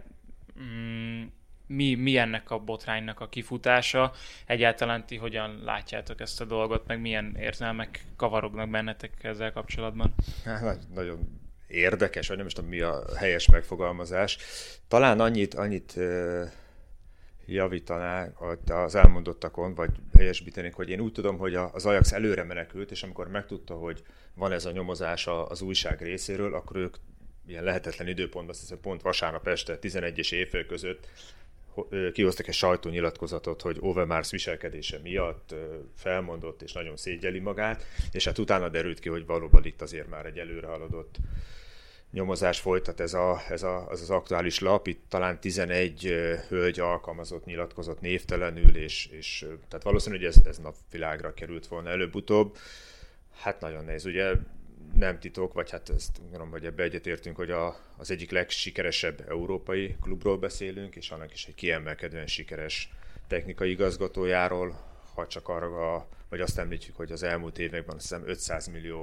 mi ennek a botránynak a kifutása? Egyáltalán ti hogyan látjátok ezt a dolgot, meg milyen érzelmek kavarognak bennetek ezzel kapcsolatban? Nagyon érdekes, vagy nem is tudom, mi a helyes megfogalmazás. Talán annyit javítanák az elmondottakon, vagy helyesbítenék, hogy én úgy tudom, hogy az Ajax előre menekült, és amikor megtudta, hogy van ez a nyomozás az újság részéről, akkor ők ilyen lehetetlen időpontban, azt hiszem pont vasárnap este 11 és éjfél között kihoztak egy sajtónyilatkozatot, hogy Overmars viselkedése miatt felmondott és nagyon szégyeli magát, és hát utána derült ki, hogy valóban itt azért már egy előre haladott nyomozás folytat az aktuális lap. Itt talán 11 hölgy alkalmazott nyilatkozott névtelenül, és tehát valószínű, hogy ez napvilágra került volna előbb-utóbb. Hát nagyon nehéz, ugye nem titok, vagy hát ezt gondolom, hogy ebbe egyetértünk, hogy az egyik legsikeresebb európai klubról beszélünk, és annak is egy kiemelkedően sikeres technikai igazgatójáról, ha csak arra, vagy azt említjük, hogy az elmúlt években azt hiszem 500 millió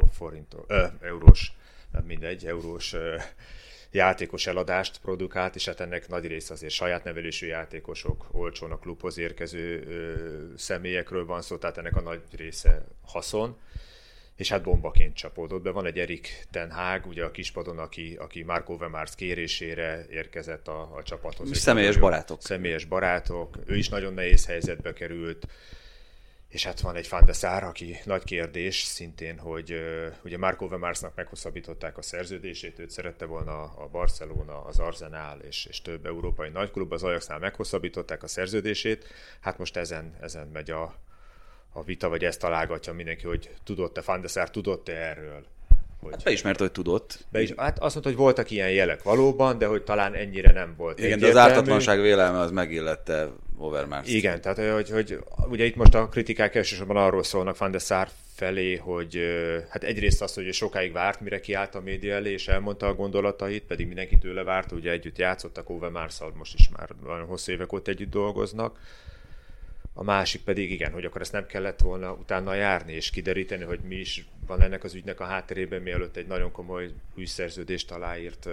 eurós játékos eladást produkált, és hát ennek nagy része azért saját nevelésű játékosok, olcsón a klubhoz érkező személyekről van szó, tehát ennek a nagy része haszon. És hát bombaként csapódott be. Van egy Erik ten Hag, ugye a kispadon, aki Marco Overmars kérésére érkezett a csapathoz. Személyes barátok. Ő is nagyon nehéz helyzetbe került. És hát van egy Van de Sar, aki nagy kérdés szintén, hogy ugye Marco Overmarsnak meghosszabbították a szerződését, őt szerette volna a Barcelona, az Arsenal és több európai nagyklub, az Ajaxnál meghosszabbították a szerződését. Hát most ezen megy a vita, vagy ezt találgatja mindenki, hogy tudott-e, Van de Sar tudott-e erről? Hát beismerte, hogy tudott. Hát azt mondta, hogy voltak ilyen jelek valóban, de hogy talán ennyire nem volt. Igen, de az ártatlanság vélelme az megillette Overmars. Igen, tehát hogy ugye itt most a kritikák elsősorban arról szólnak Van de Sar felé, hogy hát egyrészt az, hogy sokáig várt, mire kiállt a média elé, és elmondta a gondolatait, pedig mindenki tőle várt, ugye együtt játszottak Overmarsszal, most is már nagyon hosszú évek óta együtt dolgoznak. A másik pedig igen, hogy akkor ezt nem kellett volna utána járni és kideríteni, hogy mi is van ennek az ügynek a hátterében, mielőtt egy nagyon komoly új szerződést aláírt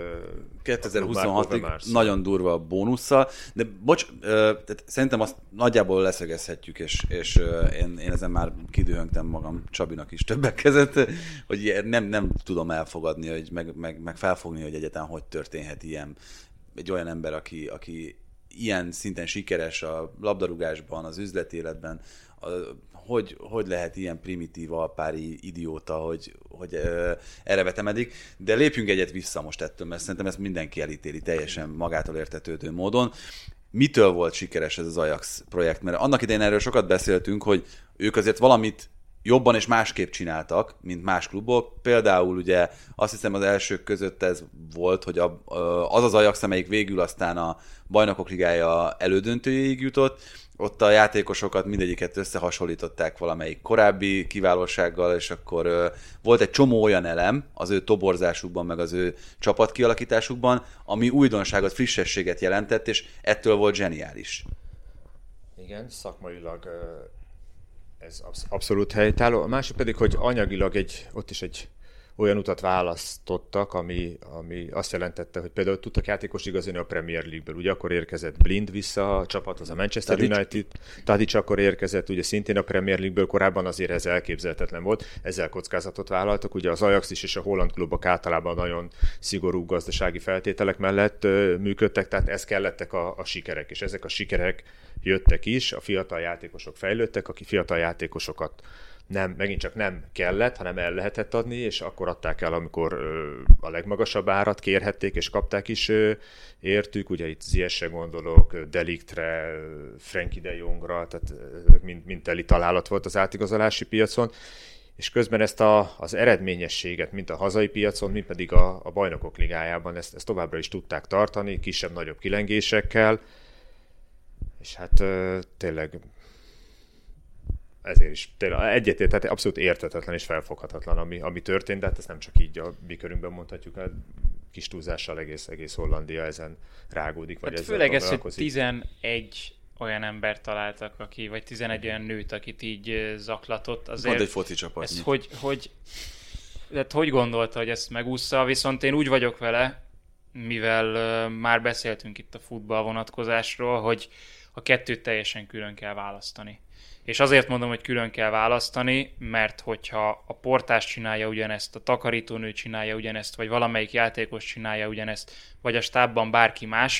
2026-ig nagyon durva a bónusszal, de tehát szerintem azt nagyjából leszögezhetjük, és én ezen már kidühöngtem magam Csabinak is többek között, hogy nem tudom elfogadni, hogy meg felfogni, hogy egyáltalán hogy történhet ilyen egy olyan ember, aki ilyen szinten sikeres a labdarúgásban, az üzletéletben, hogy lehet ilyen primitív alpári idióta, hogy erre vetemedik. De lépjünk egyet vissza most ettől, mert szerintem ezt mindenki elítéli teljesen magától értetődő módon. Mitől volt sikeres ez az Ajax projekt? Mert annak idején erről sokat beszéltünk, hogy ők azért valamit jobban és másképp csináltak, mint más klubok. Például ugye azt hiszem az elsők között ez volt, hogy az az Ajax, amelyik végül aztán a Bajnokok Ligája elődöntőjéig jutott, ott a játékosokat mindegyiket összehasonlították valamelyik korábbi kiválósággal, és akkor volt egy csomó olyan elem az ő toborzásukban, meg az ő csapatkialakításukban, ami újdonságot, frissességet jelentett, és ettől volt zseniális. Igen, szakmailag ez abszolút helytálló. A másik pedig, hogy anyagilag ott is egy olyan utat választottak, ami azt jelentette, hogy például tudtak játékos igazolni a Premier League-ből. Ugye akkor érkezett Blind vissza a csapathoz, a Manchester United. Tadic akkor érkezett, ugye szintén a Premier League-ből, korábban azért ez elképzelhetetlen volt. Ezzel kockázatot vállaltak. Ugye az Ajax is és a holland klubok általában nagyon szigorú gazdasági feltételek mellett működtek, tehát ez kellettek a sikerek, és ezek a sikerek jöttek is, a fiatal játékosok fejlődtek, aki fiatal játékosokat megint csak nem kellett, hanem el lehetett adni, és akkor adták el, amikor a legmagasabb árat kérhették, és kapták is értük. Ugye itt Ziyechre gondolok, De Ligtre, Frenkie de Jongra, tehát mind teli találat volt az átigazolási piacon, és közben ezt az eredményességet, mint a hazai piacon, mint pedig a Bajnokok Ligájában, ezt továbbra is tudták tartani, kisebb-nagyobb kilengésekkel, és hát tényleg ezért is egyetért, tehát abszolút érthetetlen és felfoghatatlan, ami történt, de hát ezt nem csak így a mi körünkben mondhatjuk, hát kis túlzással egész Hollandia ezen rágódik, vagy hát ezzel főleg ez, hogy 11 olyan embert találtak, vagy 11 olyan nőt, akit így zaklatott. Azért van egy foci csapatnyi. Hogy gondolta, hogy ezt megúszza, viszont én úgy vagyok vele, mivel már beszéltünk itt a futball vonatkozásról, hogy a kettőt teljesen külön kell választani. És azért mondom, hogy külön kell választani, mert hogyha a portás csinálja ugyanezt, a takarítónő csinálja ugyanezt, vagy valamelyik játékos csinálja ugyanezt, vagy a stábban bárki más,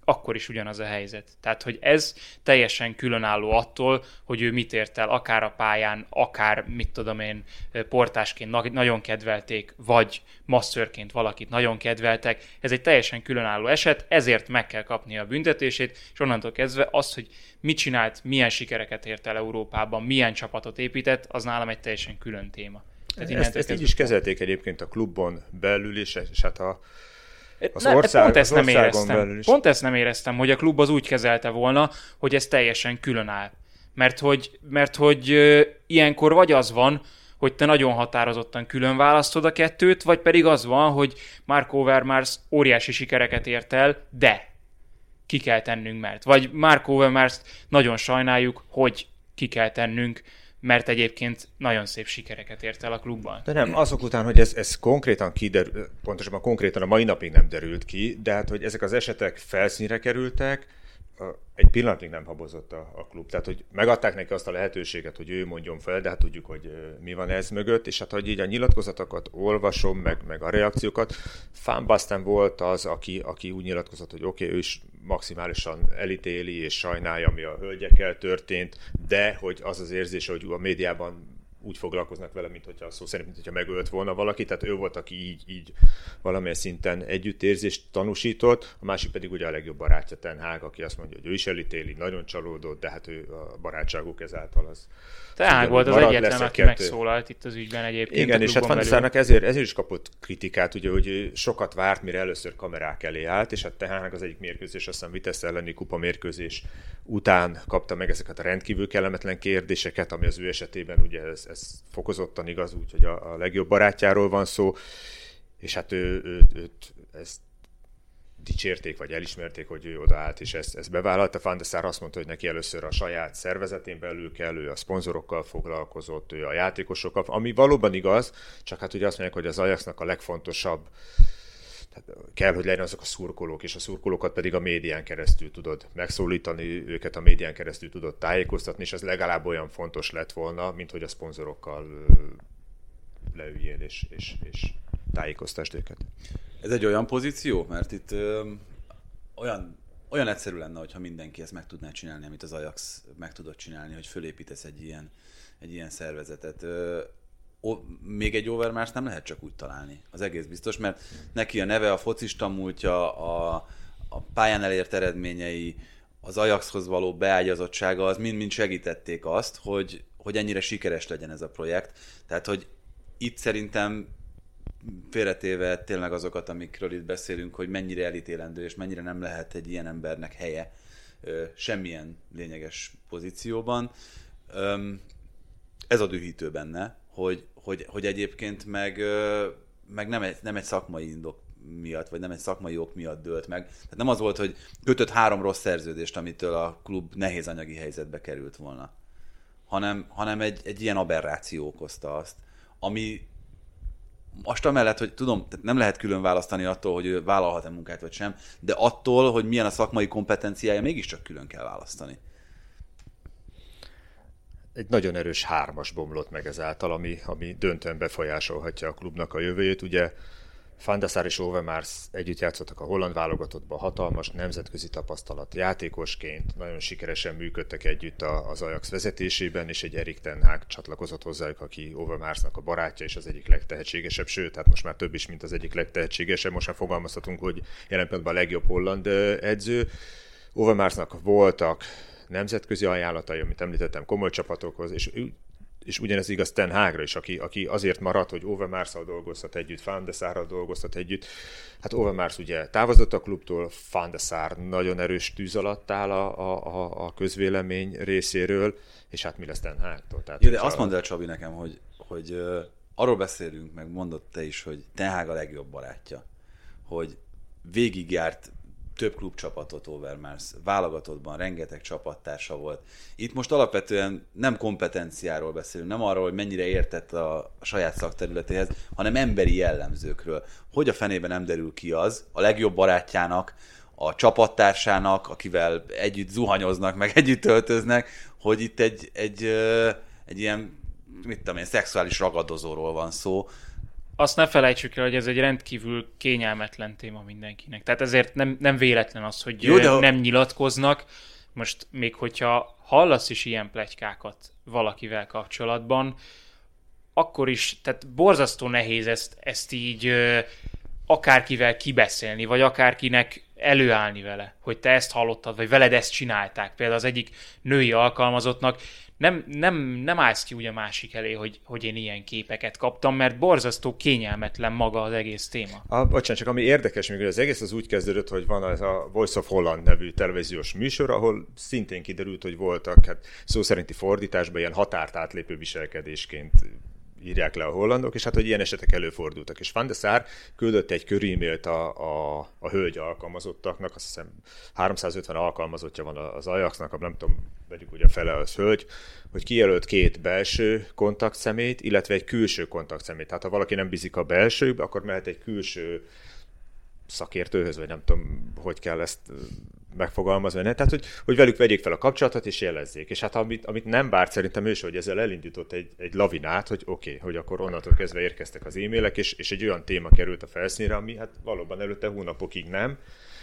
akkor is ugyanaz a helyzet. Tehát, hogy ez teljesen különálló attól, hogy ő mit ért el, akár a pályán, akár, mit tudom én, portásként nagyon kedvelték, vagy masszörként valakit nagyon kedveltek. Ez egy teljesen különálló eset, ezért meg kell kapnia a büntetését, és onnantól kezdve azt, hogy mit csinált, milyen sikereket ért el Európában, milyen csapatot épített, az nálam egy teljesen külön téma. Ezt így is kezelték egyébként a klubon belül is, és hát Pont ezt nem éreztem, hogy a klub az úgy kezelte volna, hogy ez teljesen külön áll. Mert hogy ilyenkor vagy az van, hogy te nagyon határozottan külön választod a kettőt, vagy pedig az van, hogy Marco Overmars óriási sikereket ért el, de ki kell tennünk, mert. Vagy Marco Overmars nagyon sajnáljuk, hogy ki kell tennünk, mert egyébként nagyon szép sikereket ért el a klubban. De nem, azok után, hogy ez konkrétan kiderül, pontosabban konkrétan a mai napig nem derült ki, de hát, hogy ezek az esetek felszínre kerültek, egy pillanatig nem habozott a klub. Tehát, hogy megadták neki azt a lehetőséget, hogy ő mondjon fel, de hát tudjuk, hogy mi van ez mögött, és hát, hogy így a nyilatkozatokat olvasom, meg a reakciókat, Van Basten volt az, aki úgy nyilatkozott, hogy oké, ő is maximálisan elítéli és sajnálja, ami a hölgyekkel történt, de hogy az az érzés, hogy a médiában úgy foglalkoznak vele, mint hogyha szó szerint, mint hogyha megölt volna valaki, tehát ő volt, aki így valamilyen szinten együttérzést tanúsított, a másik pedig ugye a legjobb barátja Ten Hag, aki azt mondja, hogy ő is elítéli, nagyon csalódott, de hát ő a barátságuk ezáltal az... Ten Hag volt az egyetlen, aki megszólalt itt az ügyben egyébként. Igen, és hát Van der Sarnak ezért is kapott kritikát, ugye, hogy sokat várt, mire először kamerák elé állt, és hát Ten Hag az egyik mérkőzés, azt hiszem Vitesse elleni kupa mérkőzés után kapta meg ezeket a rendkívül kellemetlen kérdéseket, ami az ő esetében ugye ez fokozottan igaz, úgyhogy a legjobb barátjáról van szó, és hát őt ezt dicsérték, vagy elismerték, hogy ő odaállt, és ezt bevállalta. Van der Sar azt mondta, hogy neki először a saját szervezetén belül kell, ő a szponzorokkal foglalkozott, ő a játékosokkal, ami valóban igaz, csak hát ugye azt mondják, hogy az Ajaxnak a legfontosabb, tehát kell, hogy legyen azok a szurkolók, és a szurkolókat pedig a médián keresztül tudod megszólítani, őket a médián keresztül tudod tájékoztatni, és ez legalább olyan fontos lett volna, mint hogy a szponzorokkal leüljél és tájékoztasd őket. Ez egy olyan pozíció, mert itt olyan egyszerű lenne, hogyha mindenki ezt meg tudná csinálni, amit az Ajax meg tudott csinálni, hogy fölépítesz egy ilyen szervezetet. Még egy Overmars nem lehet csak úgy találni, az egész biztos, mert neki a neve, a focista múltja, a pályán elért eredményei, az Ajaxhoz való beágyazottsága, az mind-mind segítették azt, hogy ennyire sikeres legyen ez a projekt. Tehát, hogy itt szerintem félretéve tényleg azokat, amikről itt beszélünk, hogy mennyire elítélendő, és mennyire nem lehet egy ilyen embernek helye semmilyen lényeges pozícióban. Ez a dühítő benne, hogy egyébként meg nem egy szakmai indok miatt, vagy nem egy szakmai ok miatt dőlt meg. Tehát nem az volt, hogy kötött 3 rossz szerződést, amitől a klub nehéz anyagi helyzetbe került volna, hanem egy ilyen aberráció okozta azt, ami most amellett, hogy tudom, nem lehet külön választani attól, hogy ő vállalhat-e munkát vagy sem, de attól, hogy milyen a szakmai kompetenciája, mégiscsak külön kell választani. Egy nagyon erős 3-as bomlott meg ezáltal, ami döntően befolyásolhatja a klubnak a jövőjét. Ugye Van der Sar és Overmars együtt játszottak a holland válogatottban, hatalmas nemzetközi tapasztalat játékosként, nagyon sikeresen működtek együtt az Ajax vezetésében, és egy Erik ten Hag csatlakozott hozzájuk, aki Overmarsnak a barátja, és az egyik legtehetségesebb, sőt, hát most már több is, mint az egyik legtehetségesebb, most már fogalmazhatunk, hogy jelen pillanatban a legjobb holland edző. Overmarsnak voltak nemzetközi ajánlatai, amit említettem, komoly csapatokhoz, és ugyanez igaz Ten Hagra is, aki azért maradt, hogy Overmarsszal dolgozhat együtt, Van der Sarral dolgozhat együtt. Hát Overmars ugye távozott a klubtól, Van der Sar nagyon erős tűz alatt áll a közvélemény részéről, és hát mi lesz Ten Hagtól? Ja, de azt mondd el, Csabi, nekem, hogy arról beszélünk, meg mondott te is, hogy Ten Hag a legjobb barátja, hogy végigjárt több klubcsapatot Overmars, válogatottban rengeteg csapattársa volt. Itt most alapvetően nem kompetenciáról beszélünk, nem arról, hogy mennyire értett a saját szakterületéhez, hanem emberi jellemzőkről. Hogy a fenében nem derül ki az a legjobb barátjának, a csapattársának, akivel együtt zuhanyoznak, meg együtt öltöznek, hogy itt egy ilyen, mit tudom én, szexuális ragadozóról van szó. azt ne felejtsük el, hogy ez egy rendkívül kényelmetlen téma mindenkinek. Tehát ezért nem véletlen az, hogy nem nyilatkoznak. Most még hogyha hallasz is ilyen pletykákat valakivel kapcsolatban, akkor is, tehát borzasztó nehéz ezt így akárkivel kibeszélni, vagy akárkinek előállni vele, hogy te ezt hallottad, vagy veled ezt csinálták. Például az egyik női alkalmazottnak nem állsz ki úgy a másik elé, hogy én ilyen képeket kaptam, mert borzasztó kényelmetlen maga az egész téma. Bocsánat, csak ami érdekes, még az egész az úgy kezdődött, hogy van ez a Voice of Holland nevű televíziós műsor, ahol szintén kiderült, hogy voltak szó szerinti fordításban ilyen határt átlépő viselkedésként írják le a hollandok, és hát, hogy ilyen esetek előfordultak. És Van de Sar küldött egy kör-e-mailt a hölgy alkalmazottaknak, azt hiszem 350 alkalmazottja van az Ajaxnak, nem tudom, vegyük ugye fele az hölgy, hogy kijelölt 2 belső kontaktszemélyt, illetve egy külső kontaktszemélyt. Tehát ha valaki nem bízik a belsőbe, akkor mehet egy külső szakértőhöz, vagy nem tudom, hogy kell ezt megfogalmazni. Tehát, hogy velük vegyék fel a kapcsolatot, és jelezzék. És hát amit nem várt szerintem ő is, hogy ezzel elindított egy lavinát, hogy oké, hogy akkor onnantól kezdve érkeztek az e-mailek, és egy olyan téma került a felszínre, ami hát valóban előtte hónapokig nem.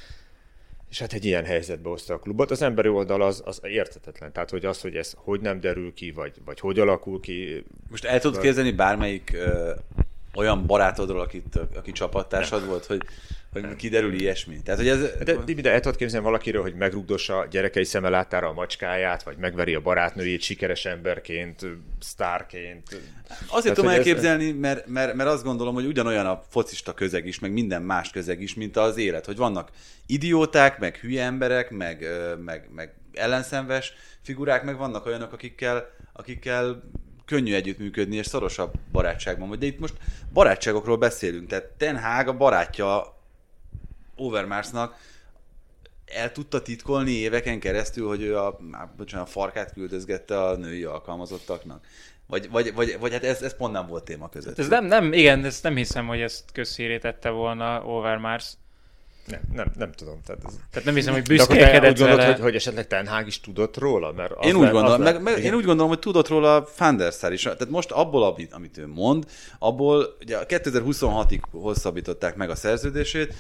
És hát egy ilyen helyzetbe hozta a klubot. Az emberi oldal az érthetetlen. Tehát, hogy az, hogy ez hogy nem derül ki, vagy hogy alakul ki. Most el tudod képzelni bármelyik olyan barátodról, aki csapattársad volt, hogy kiderül ilyesmi. Tehát, hogy ez... De el tudod képzelni valakiről, hogy megrugdossa gyerekei szeme láttára a macskáját, vagy megveri a barátnőjét sikeres emberként, sztárként. Azért tudom elképzelni, mert azt gondolom, hogy ugyanolyan a focista közeg is, meg minden más közeg is, mint az élet, hogy vannak idióták, meg hülye emberek, meg ellenszenves figurák, meg vannak olyanok, akikkel könnyű együttműködni, és szorosabb barátságban vagy. De itt most barátságokról beszélünk. Tehát Ten Hag a barátja Overmarsnak el tudta titkolni éveken keresztül, hogy ő a farkát küldözgette a női alkalmazottaknak. Vagy hát ez pont nem volt téma között. Ez igen, ezt nem hiszem, hogy ezt közhíré tette volna Overmars. Nem tudom. Tehát nem hiszem, hogy büszkélkedett vele. Úgy gondolod, hogy esetleg Ten Hag is tudott róla? Mert én úgy gondolom, hogy tudott róla Van der Sar is. Tehát most abból, amit ő mond, abból ugye 2026-ig hosszabbították meg a szerződését.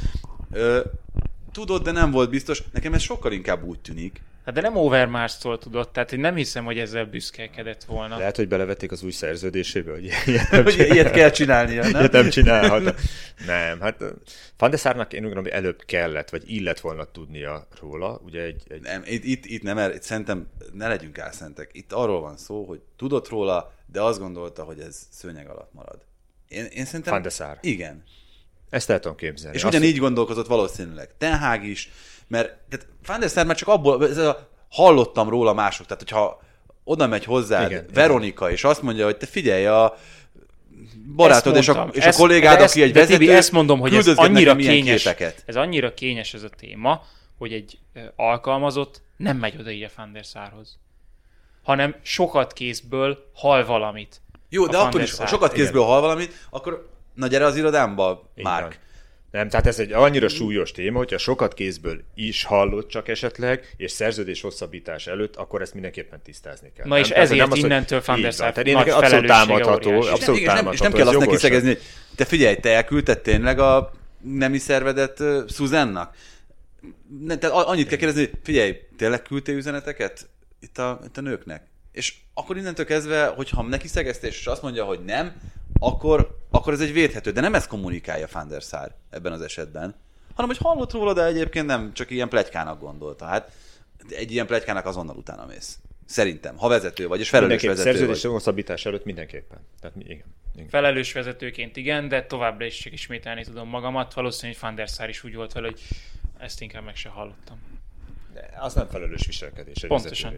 Tudott, de nem volt biztos. Nekem ez sokkal inkább úgy tűnik. Hát de nem Overmarstól tudott, tehát én nem hiszem, hogy ezzel büszkélkedett volna. Lehet, hogy belevették az új szerződésébe, hogy ilyet kell csinálnia, nem? Ilyet nem csinálhat. Nem, hát Van der Sarnak én úgy gondolom, hogy előbb kellett, vagy illet volna tudnia róla. Ugye Nem, itt nem, szerintem ne legyünk álszentek. Itt arról van szó, hogy tudott róla, de azt gondolta, hogy ez szőnyeg alatt marad. Én szerintem... Van der Sar. Igen. Ezt el tudom képzelni. És ugyanígy gondolkozott valószínűleg Ten Hag is, mert Van der Sar már csak abból, hallottam róla mások, tehát hogyha oda megy hozzád Veronika, és azt mondja, hogy te figyelj, a barátod és a kollégád, aki egy vezető, Tibi, ezt mondom, hogy ez annyira kényes, ez annyira kényes ez a téma, hogy egy alkalmazott nem megy oda így a Van der Sarhoz, hanem sokat kézből hall valamit. Jó, de akkor is, ha sokat kézből hall valamit, akkor na gyere az irodámba, Márk. Nem, tehát ez egy annyira súlyos téma, hogyha sokat kézből is hallott csak esetleg, és szerződés hosszabbítás előtt, akkor ezt mindenképpen tisztázni kell. Na és ezért innentől Van der Sar nagy felelőssége óriási. Abszolút támadható. És nem kell azt neki szegezni, hogy te figyelj, te elküldted tényleg a nemi szervedet Susannak? Tehát annyit kell kérdezni, figyelj, tényleg küldtél üzeneteket itt a nőknek? És akkor innentől kezdve, hogyha neki szegeztés, és azt mondja, hogy nem, akkor ez egy védhető. De nem ezt kommunikálja Van der Sar ebben az esetben, hanem hogy hallott róla, de egyébként nem csak ilyen pletykának gondolta. Hát egy ilyen pletykának azonnal utána mész. Szerintem, ha vezető vagy, és felelős vezető szerződés hosszabbítás előtt mindenképpen. Tehát igen. Felelős vezetőként igen, de továbbra is csak ismételni tudom magamat. Valószínűleg Van der Sar is úgy volt vele, hogy ezt inkább meg se hallottam. De az nem felelős viselkedés. Pontosan.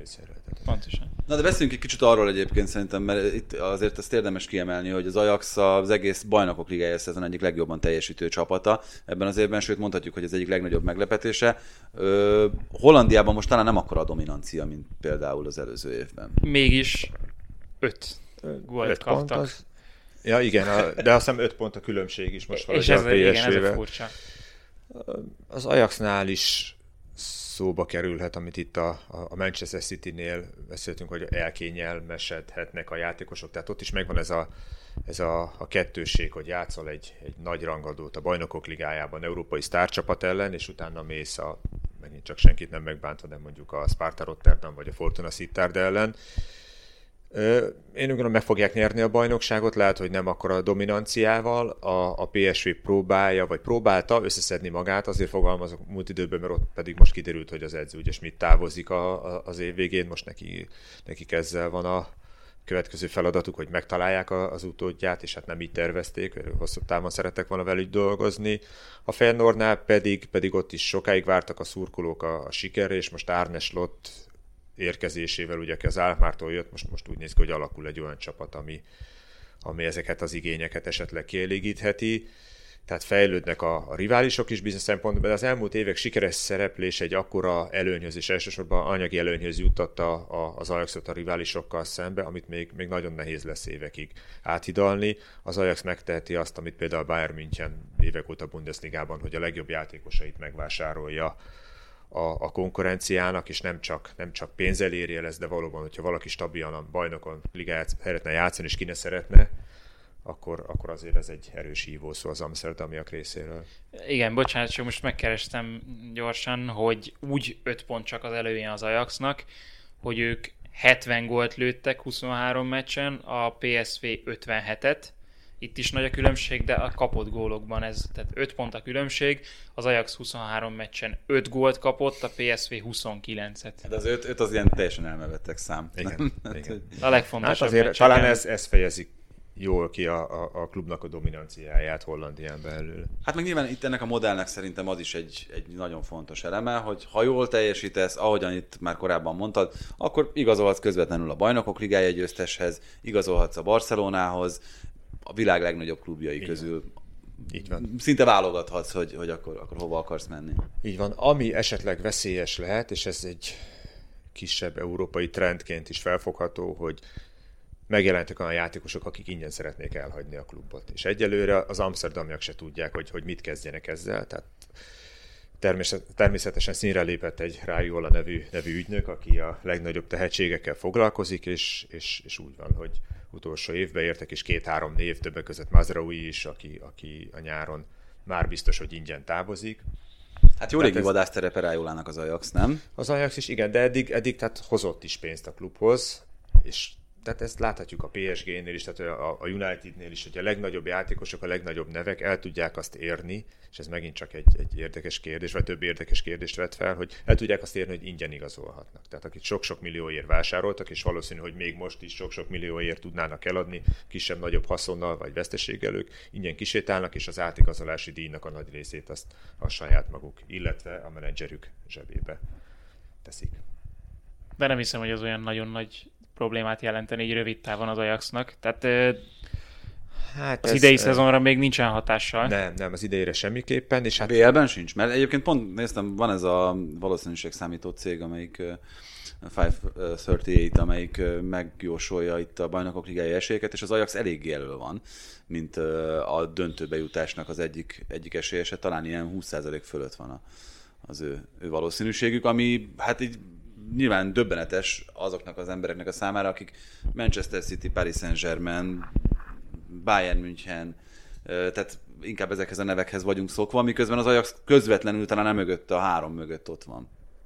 Na de beszéljünk egy kicsit arról egyébként szerintem, mert itt azért ezt érdemes kiemelni, hogy az Ajax az egész Bajnokok Ligája szezon egyik legjobban teljesítő csapata ebben az évben, sőt mondhatjuk, hogy ez egyik legnagyobb meglepetése. Hollandiában most talán nem akkora a dominancia, mint például az előző évben. Mégis 5 gólt kaptak. Ja igen, de azt hiszem 5 pont a különbség is most valahogy a PSV-vel. Ez a furcsa. Az Ajaxnál is szóba kerülhet, amit itt a Manchester City-nél beszéltünk, hogy elkényelmesedhetnek a játékosok. Tehát ott is megvan ez a kettősség, hogy játszol egy nagy rangadót a Bajnokok Ligájában, európai sztárcsapat ellen, és utána mész megint csak senkit nem megbántva, de mondjuk a Sparta Rotterdam vagy a Fortuna Sittard ellen. Én úgy gondolom, meg fogják nyerni a bajnokságot, lehet, hogy nem akkora a dominanciával, a PSV próbálta összeszedni magát, azért fogalmazok múlt időben, mert ott pedig most kiderült, hogy az edző ugye Schmidt távozik az év végén, most nekik ezzel van a következő feladatuk, hogy megtalálják az utódját, és hát nem így tervezték, hosszú távon szerettek volna velük dolgozni. A Feyenoordnál pedig ott is sokáig vártak a szurkolók a sikerre, és most Arne Slot érkezésével, ugye, aki az Alkmaartól jött, most úgy néz ki, hogy alakul egy olyan csapat, ami ezeket az igényeket esetleg kielégítheti. Tehát fejlődnek a riválisok is bizonyos szempontból, de az elmúlt évek sikeres szereplés egy akkora előnyhöz, és elsősorban anyagi előnyhöz juttatta az Ajaxot a riválisokkal szembe, amit még nagyon nehéz lesz évekig áthidalni. Az Ajax megteheti azt, amit például a Bayern München évek óta Bundesligában, hogy a legjobb játékosait megvásárolja a konkurenciának, és nem csak pénzzel éri el ez, de valóban, hogyha valaki stabilan a bajnokon ligáját szeretne játszani, és ki ne szeretne, akkor azért ez egy erős hívószó az amsterdamiak részéről. Igen, bocsánat, csak most megkerestem gyorsan, hogy úgy 5 pont csak az előnye az Ajaxnak, hogy ők 70 gólt lőttek 23 meccsen, a PSV 57-et, itt is nagy a különbség, de a kapott gólokban tehát 5 pont a különbség, az Ajax 23 meccsen 5 gólt kapott, a PSV 29-et. De az 5 az ilyen teljesen elmevettek szám. Igen. A legfontosabb hát azért talán ez fejezik jól ki a klubnak a dominanciáját Hollandián belül. Hát meg nyilván itt ennek a modellnek szerintem az is egy nagyon fontos eleme, hogy ha jól teljesítesz, ahogyan itt már korábban mondtad, akkor igazolhatsz közvetlenül a Bajnokok Ligája győzteshez, igazolhatsz a Barcelonához, a világ legnagyobb klubjai közül. Így van. Szinte válogathatsz, hogy akkor hova akarsz menni. Így van. Ami esetleg veszélyes lehet, és ez egy kisebb európai trendként is felfogható, hogy megjelentek olyan játékosok, akik ingyen szeretnék elhagyni a klubot. És egyelőre az amsterdamiak se tudják, hogy mit kezdjenek ezzel. Tehát természetesen színre lépett egy Raiola nevű ügynök, aki a legnagyobb tehetségekkel foglalkozik, és úgy van, hogy utolsó évben értek, és 2-3 név, többek között Mazraoui is, aki a nyáron már biztos, hogy ingyen távozik. Hát jó régi vadászterepe Raiolának az Ajax, nem? Az Ajax is, igen, de eddig tehát hozott is pénzt a klubhoz, és tehát ezt láthatjuk a PSG-nél is, tehát a Unitednél is, hogy a legnagyobb játékosok, a legnagyobb nevek el tudják azt érni, és ez megint csak egy érdekes kérdés, vagy több érdekes kérdést vet fel, hogy el tudják azt érni, hogy ingyen igazolhatnak. Tehát akik sok-sok millióért vásároltak, és valószínű, hogy még most is sok-sok millióért tudnának eladni, kisebb-nagyobb haszonnal vagy veszteséggel, ők ingyen kisétálnak, és az átigazolási díjnak a nagy részét azt a saját maguk, illetve a menedzserük zsebébe teszik. De nem hiszem, hogy az olyan nagyon nagy problémát jelenteni így rövid távon az Ajaxnak. Tehát az idei szezonra még nincsen hatással. Nem, az idejére semmiképpen. És hát BL-ben sincs, mert egyébként pont néztem, van ez a valószínűségszámító cég, amelyik 538, amelyik megjósolja itt a Bajnokok Ligája esélyeket, és az Ajax eléggé elő van, mint a döntőbe jutásnak az egyik esélyese, talán ilyen 20% fölött van az ő valószínűségük, ami hát így nyilván döbbenetes azoknak az embereknek a számára, akik Manchester City, Paris Saint-Germain, Bayern München, tehát inkább ezekhez a nevekhez vagyunk szokva, miközben az Ajax közvetlenül talán nem mögött, a 3 mögött ott van.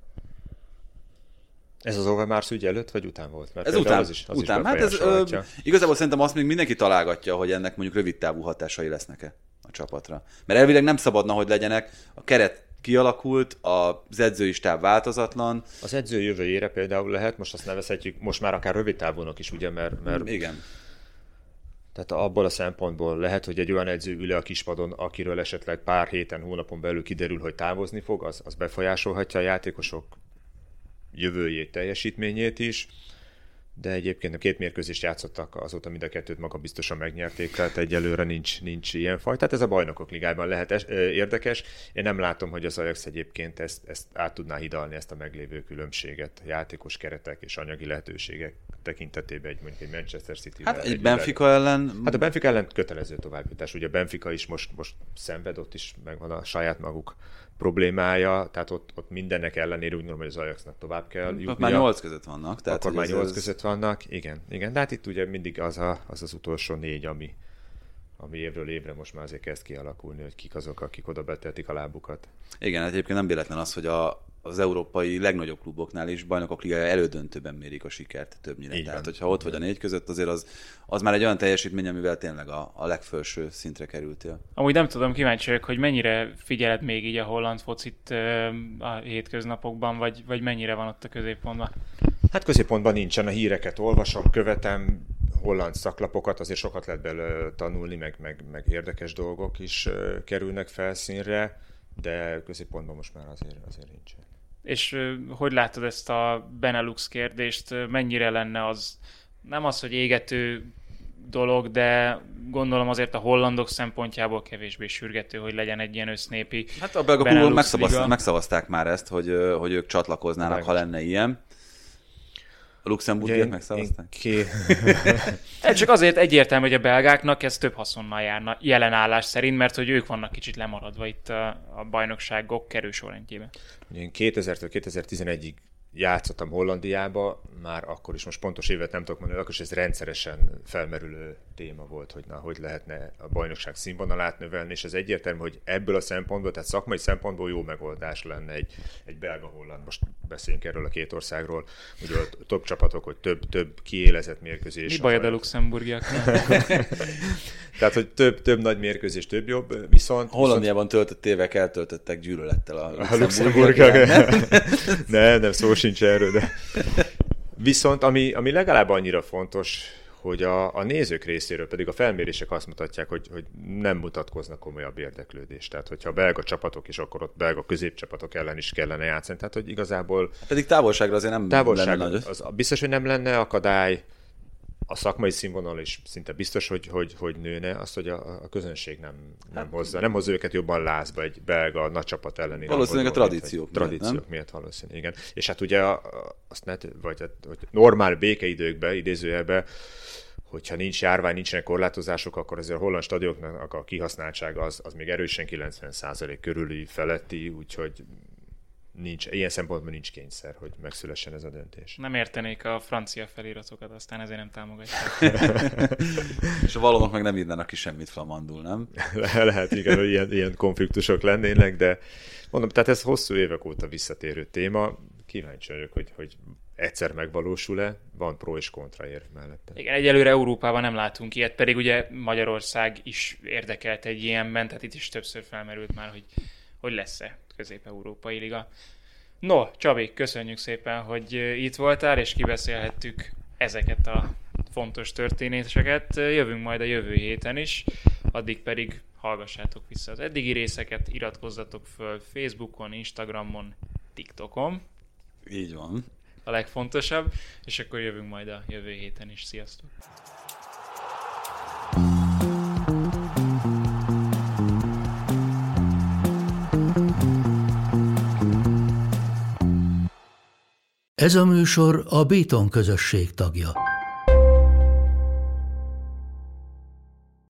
Ez az Overmars ügy előtt, vagy után volt? Mert ez után. Az is Hát ez igazából szerintem azt még mindenki találgatja, hogy ennek mondjuk rövid távú hatásai lesznek-e a csapatra. Mert elvileg nem szabadna, hogy legyenek. A keret kialakult, az edzői stáb változatlan. Az edző jövőjére például lehet, most azt nevezhetjük, most már akár rövid távúnak is, ugye, mert igen. Tehát abból a szempontból lehet, hogy egy olyan edző ül a kispadon, akiről esetleg pár héten, hónapon belül kiderül, hogy távozni fog, az befolyásolhatja a játékosok jövőjét, teljesítményét is, de egyébként a 2 mérkőzést játszottak, azóta mind a 2-t magabiztosan megnyerték, tehát egyelőre nincs ilyen faj. Tehát ez a Bajnokok Ligájában lehet érdekes. Én nem látom, hogy az Ajax egyébként ezt át tudná hidalni, ezt a meglévő különbséget játékos keretek és anyagi lehetőségek tekintetében mondjuk egy Manchester City. Hát egy Benfica ellen... Hát a Benfica ellen kötelező továbbjutás. Ugye a Benfica is most szenved, ott is megvan a saját maguk problémája, tehát ott mindennek ellenére úgy gondolom, hogy az Ajaxnak tovább kell jutnia. Ott már 8 között vannak. Tehát akkor már 8 között vannak, igen. De hát itt ugye mindig az utolsó 4, ami évről évre most már azért kezd kialakulni, hogy kik azok, akik oda betetik a lábukat. Igen, hát egyébként nem véletlen az, hogy az európai legnagyobb kluboknál is bajnokok ligája elődöntőben mérik a sikert többnyire. Tehát, hogyha ott vagy a 4 között, azért az már egy olyan teljesítmény, amivel tényleg a legfelső szintre kerültél. Amúgy nem tudom, kíváncsi vagyok, hogy mennyire figyeled még így a holland focit a hétköznapokban, vagy mennyire van ott a középpontban? Hát középpontban nincsen, a híreket olvasom, követem, holland szaklapokat, azért sokat lehet belőle tanulni, meg érdekes dolgok is kerülnek felszínre, de középpontban most már azért nincsen. És hogy látod ezt a Benelux kérdést? Mennyire lenne az, nem az, hogy égető dolog, de gondolom azért a hollandok szempontjából kevésbé sürgető, hogy legyen egy ilyen össznépi Hát a belga klubok megszavazták már ezt, hogy ők csatlakoznának, ha lenne ilyen. A luxemburgiak megszavazták? Csak azért egyértelmű, hogy a belgáknak ez több haszonnal járna jelen állás szerint, mert hogy ők vannak kicsit lemaradva itt a bajnokságok kerülsorrendjében. Én 2000-től 2011-ig játszottam Hollandiába, már akkor is, most pontos évet nem tudok mondani, akkor is ez rendszeresen felmerülő téma volt, hogy hogy lehetne a bajnokság színvonalát növelni, és ez egyértelmű, hogy ebből a szempontból, tehát szakmai szempontból jó megoldás lenne egy belga-holland, most beszéljünk erről a két országról, ugye a top csapatok, hogy több kiélezett mérkőzés. Mi bajod a luxemburgiaknak? Tehát, hogy több nagy mérkőzés, több jobb, viszont... Hollandiában töltött évek eltöltöttek gyűlölettel a luxemburgiak. Nem, szó sincs erről, de... Viszont ami legalább annyira fontos, hogy a nézők részéről pedig a felmérések azt mutatják, hogy nem mutatkoznak komolyabb érdeklődést. Tehát, hogyha a belga csapatok is, akkor ott belga középcsapatok ellen is kellene játszani. Tehát, hogy igazából... Pedig távolságra azért nem lenne nagy. Biztos, hogy nem lenne akadály. A szakmai színvonal is szinte biztos, hogy nőne, azt, hogy a közönség nem hozza. Nem hozza őket jobban lázba egy belga nagy csapat elleni. Valószínűleg a tradíciók miatt valószínűleg, igen. És hát ugye hogy normál békeidőkben, idézőjelben, hogyha nincs járvány, nincsenek korlátozások, akkor azért a holland stadionoknak a kihasználtsága az még erősen 90% körüli feletti, úgyhogy ilyen szempontból nincs kényszer, hogy megszülessen ez a döntés. Nem értenék a francia feliratokat, aztán ezért nem támogatják. És a valónak meg nem írnának ki semmit flamandul, nem? Lehet, igen, hogy ilyen konfliktusok lennének, de mondom, tehát ez hosszú évek óta visszatérő téma. Kíváncsi vagyok, hogy egyszer megvalósul-e, van pro és kontra érv mellette. Igen, egyelőre Európában nem látunk ilyet, pedig ugye Magyarország is érdekelt egy ilyenben, tehát itt is többször felmerült már, hogy lesz-e közép-európai liga. No, Csabi, köszönjük szépen, hogy itt voltál, és kibeszélhettük ezeket a fontos történéseket. Jövünk majd a jövő héten is, addig pedig hallgassátok vissza az eddigi részeket, iratkozzatok föl Facebookon, Instagramon, TikTokon. Így van. A legfontosabb, és akkor jövünk majd a jövő héten is. Sziasztok! Ez a műsor a Béton közösség tagja.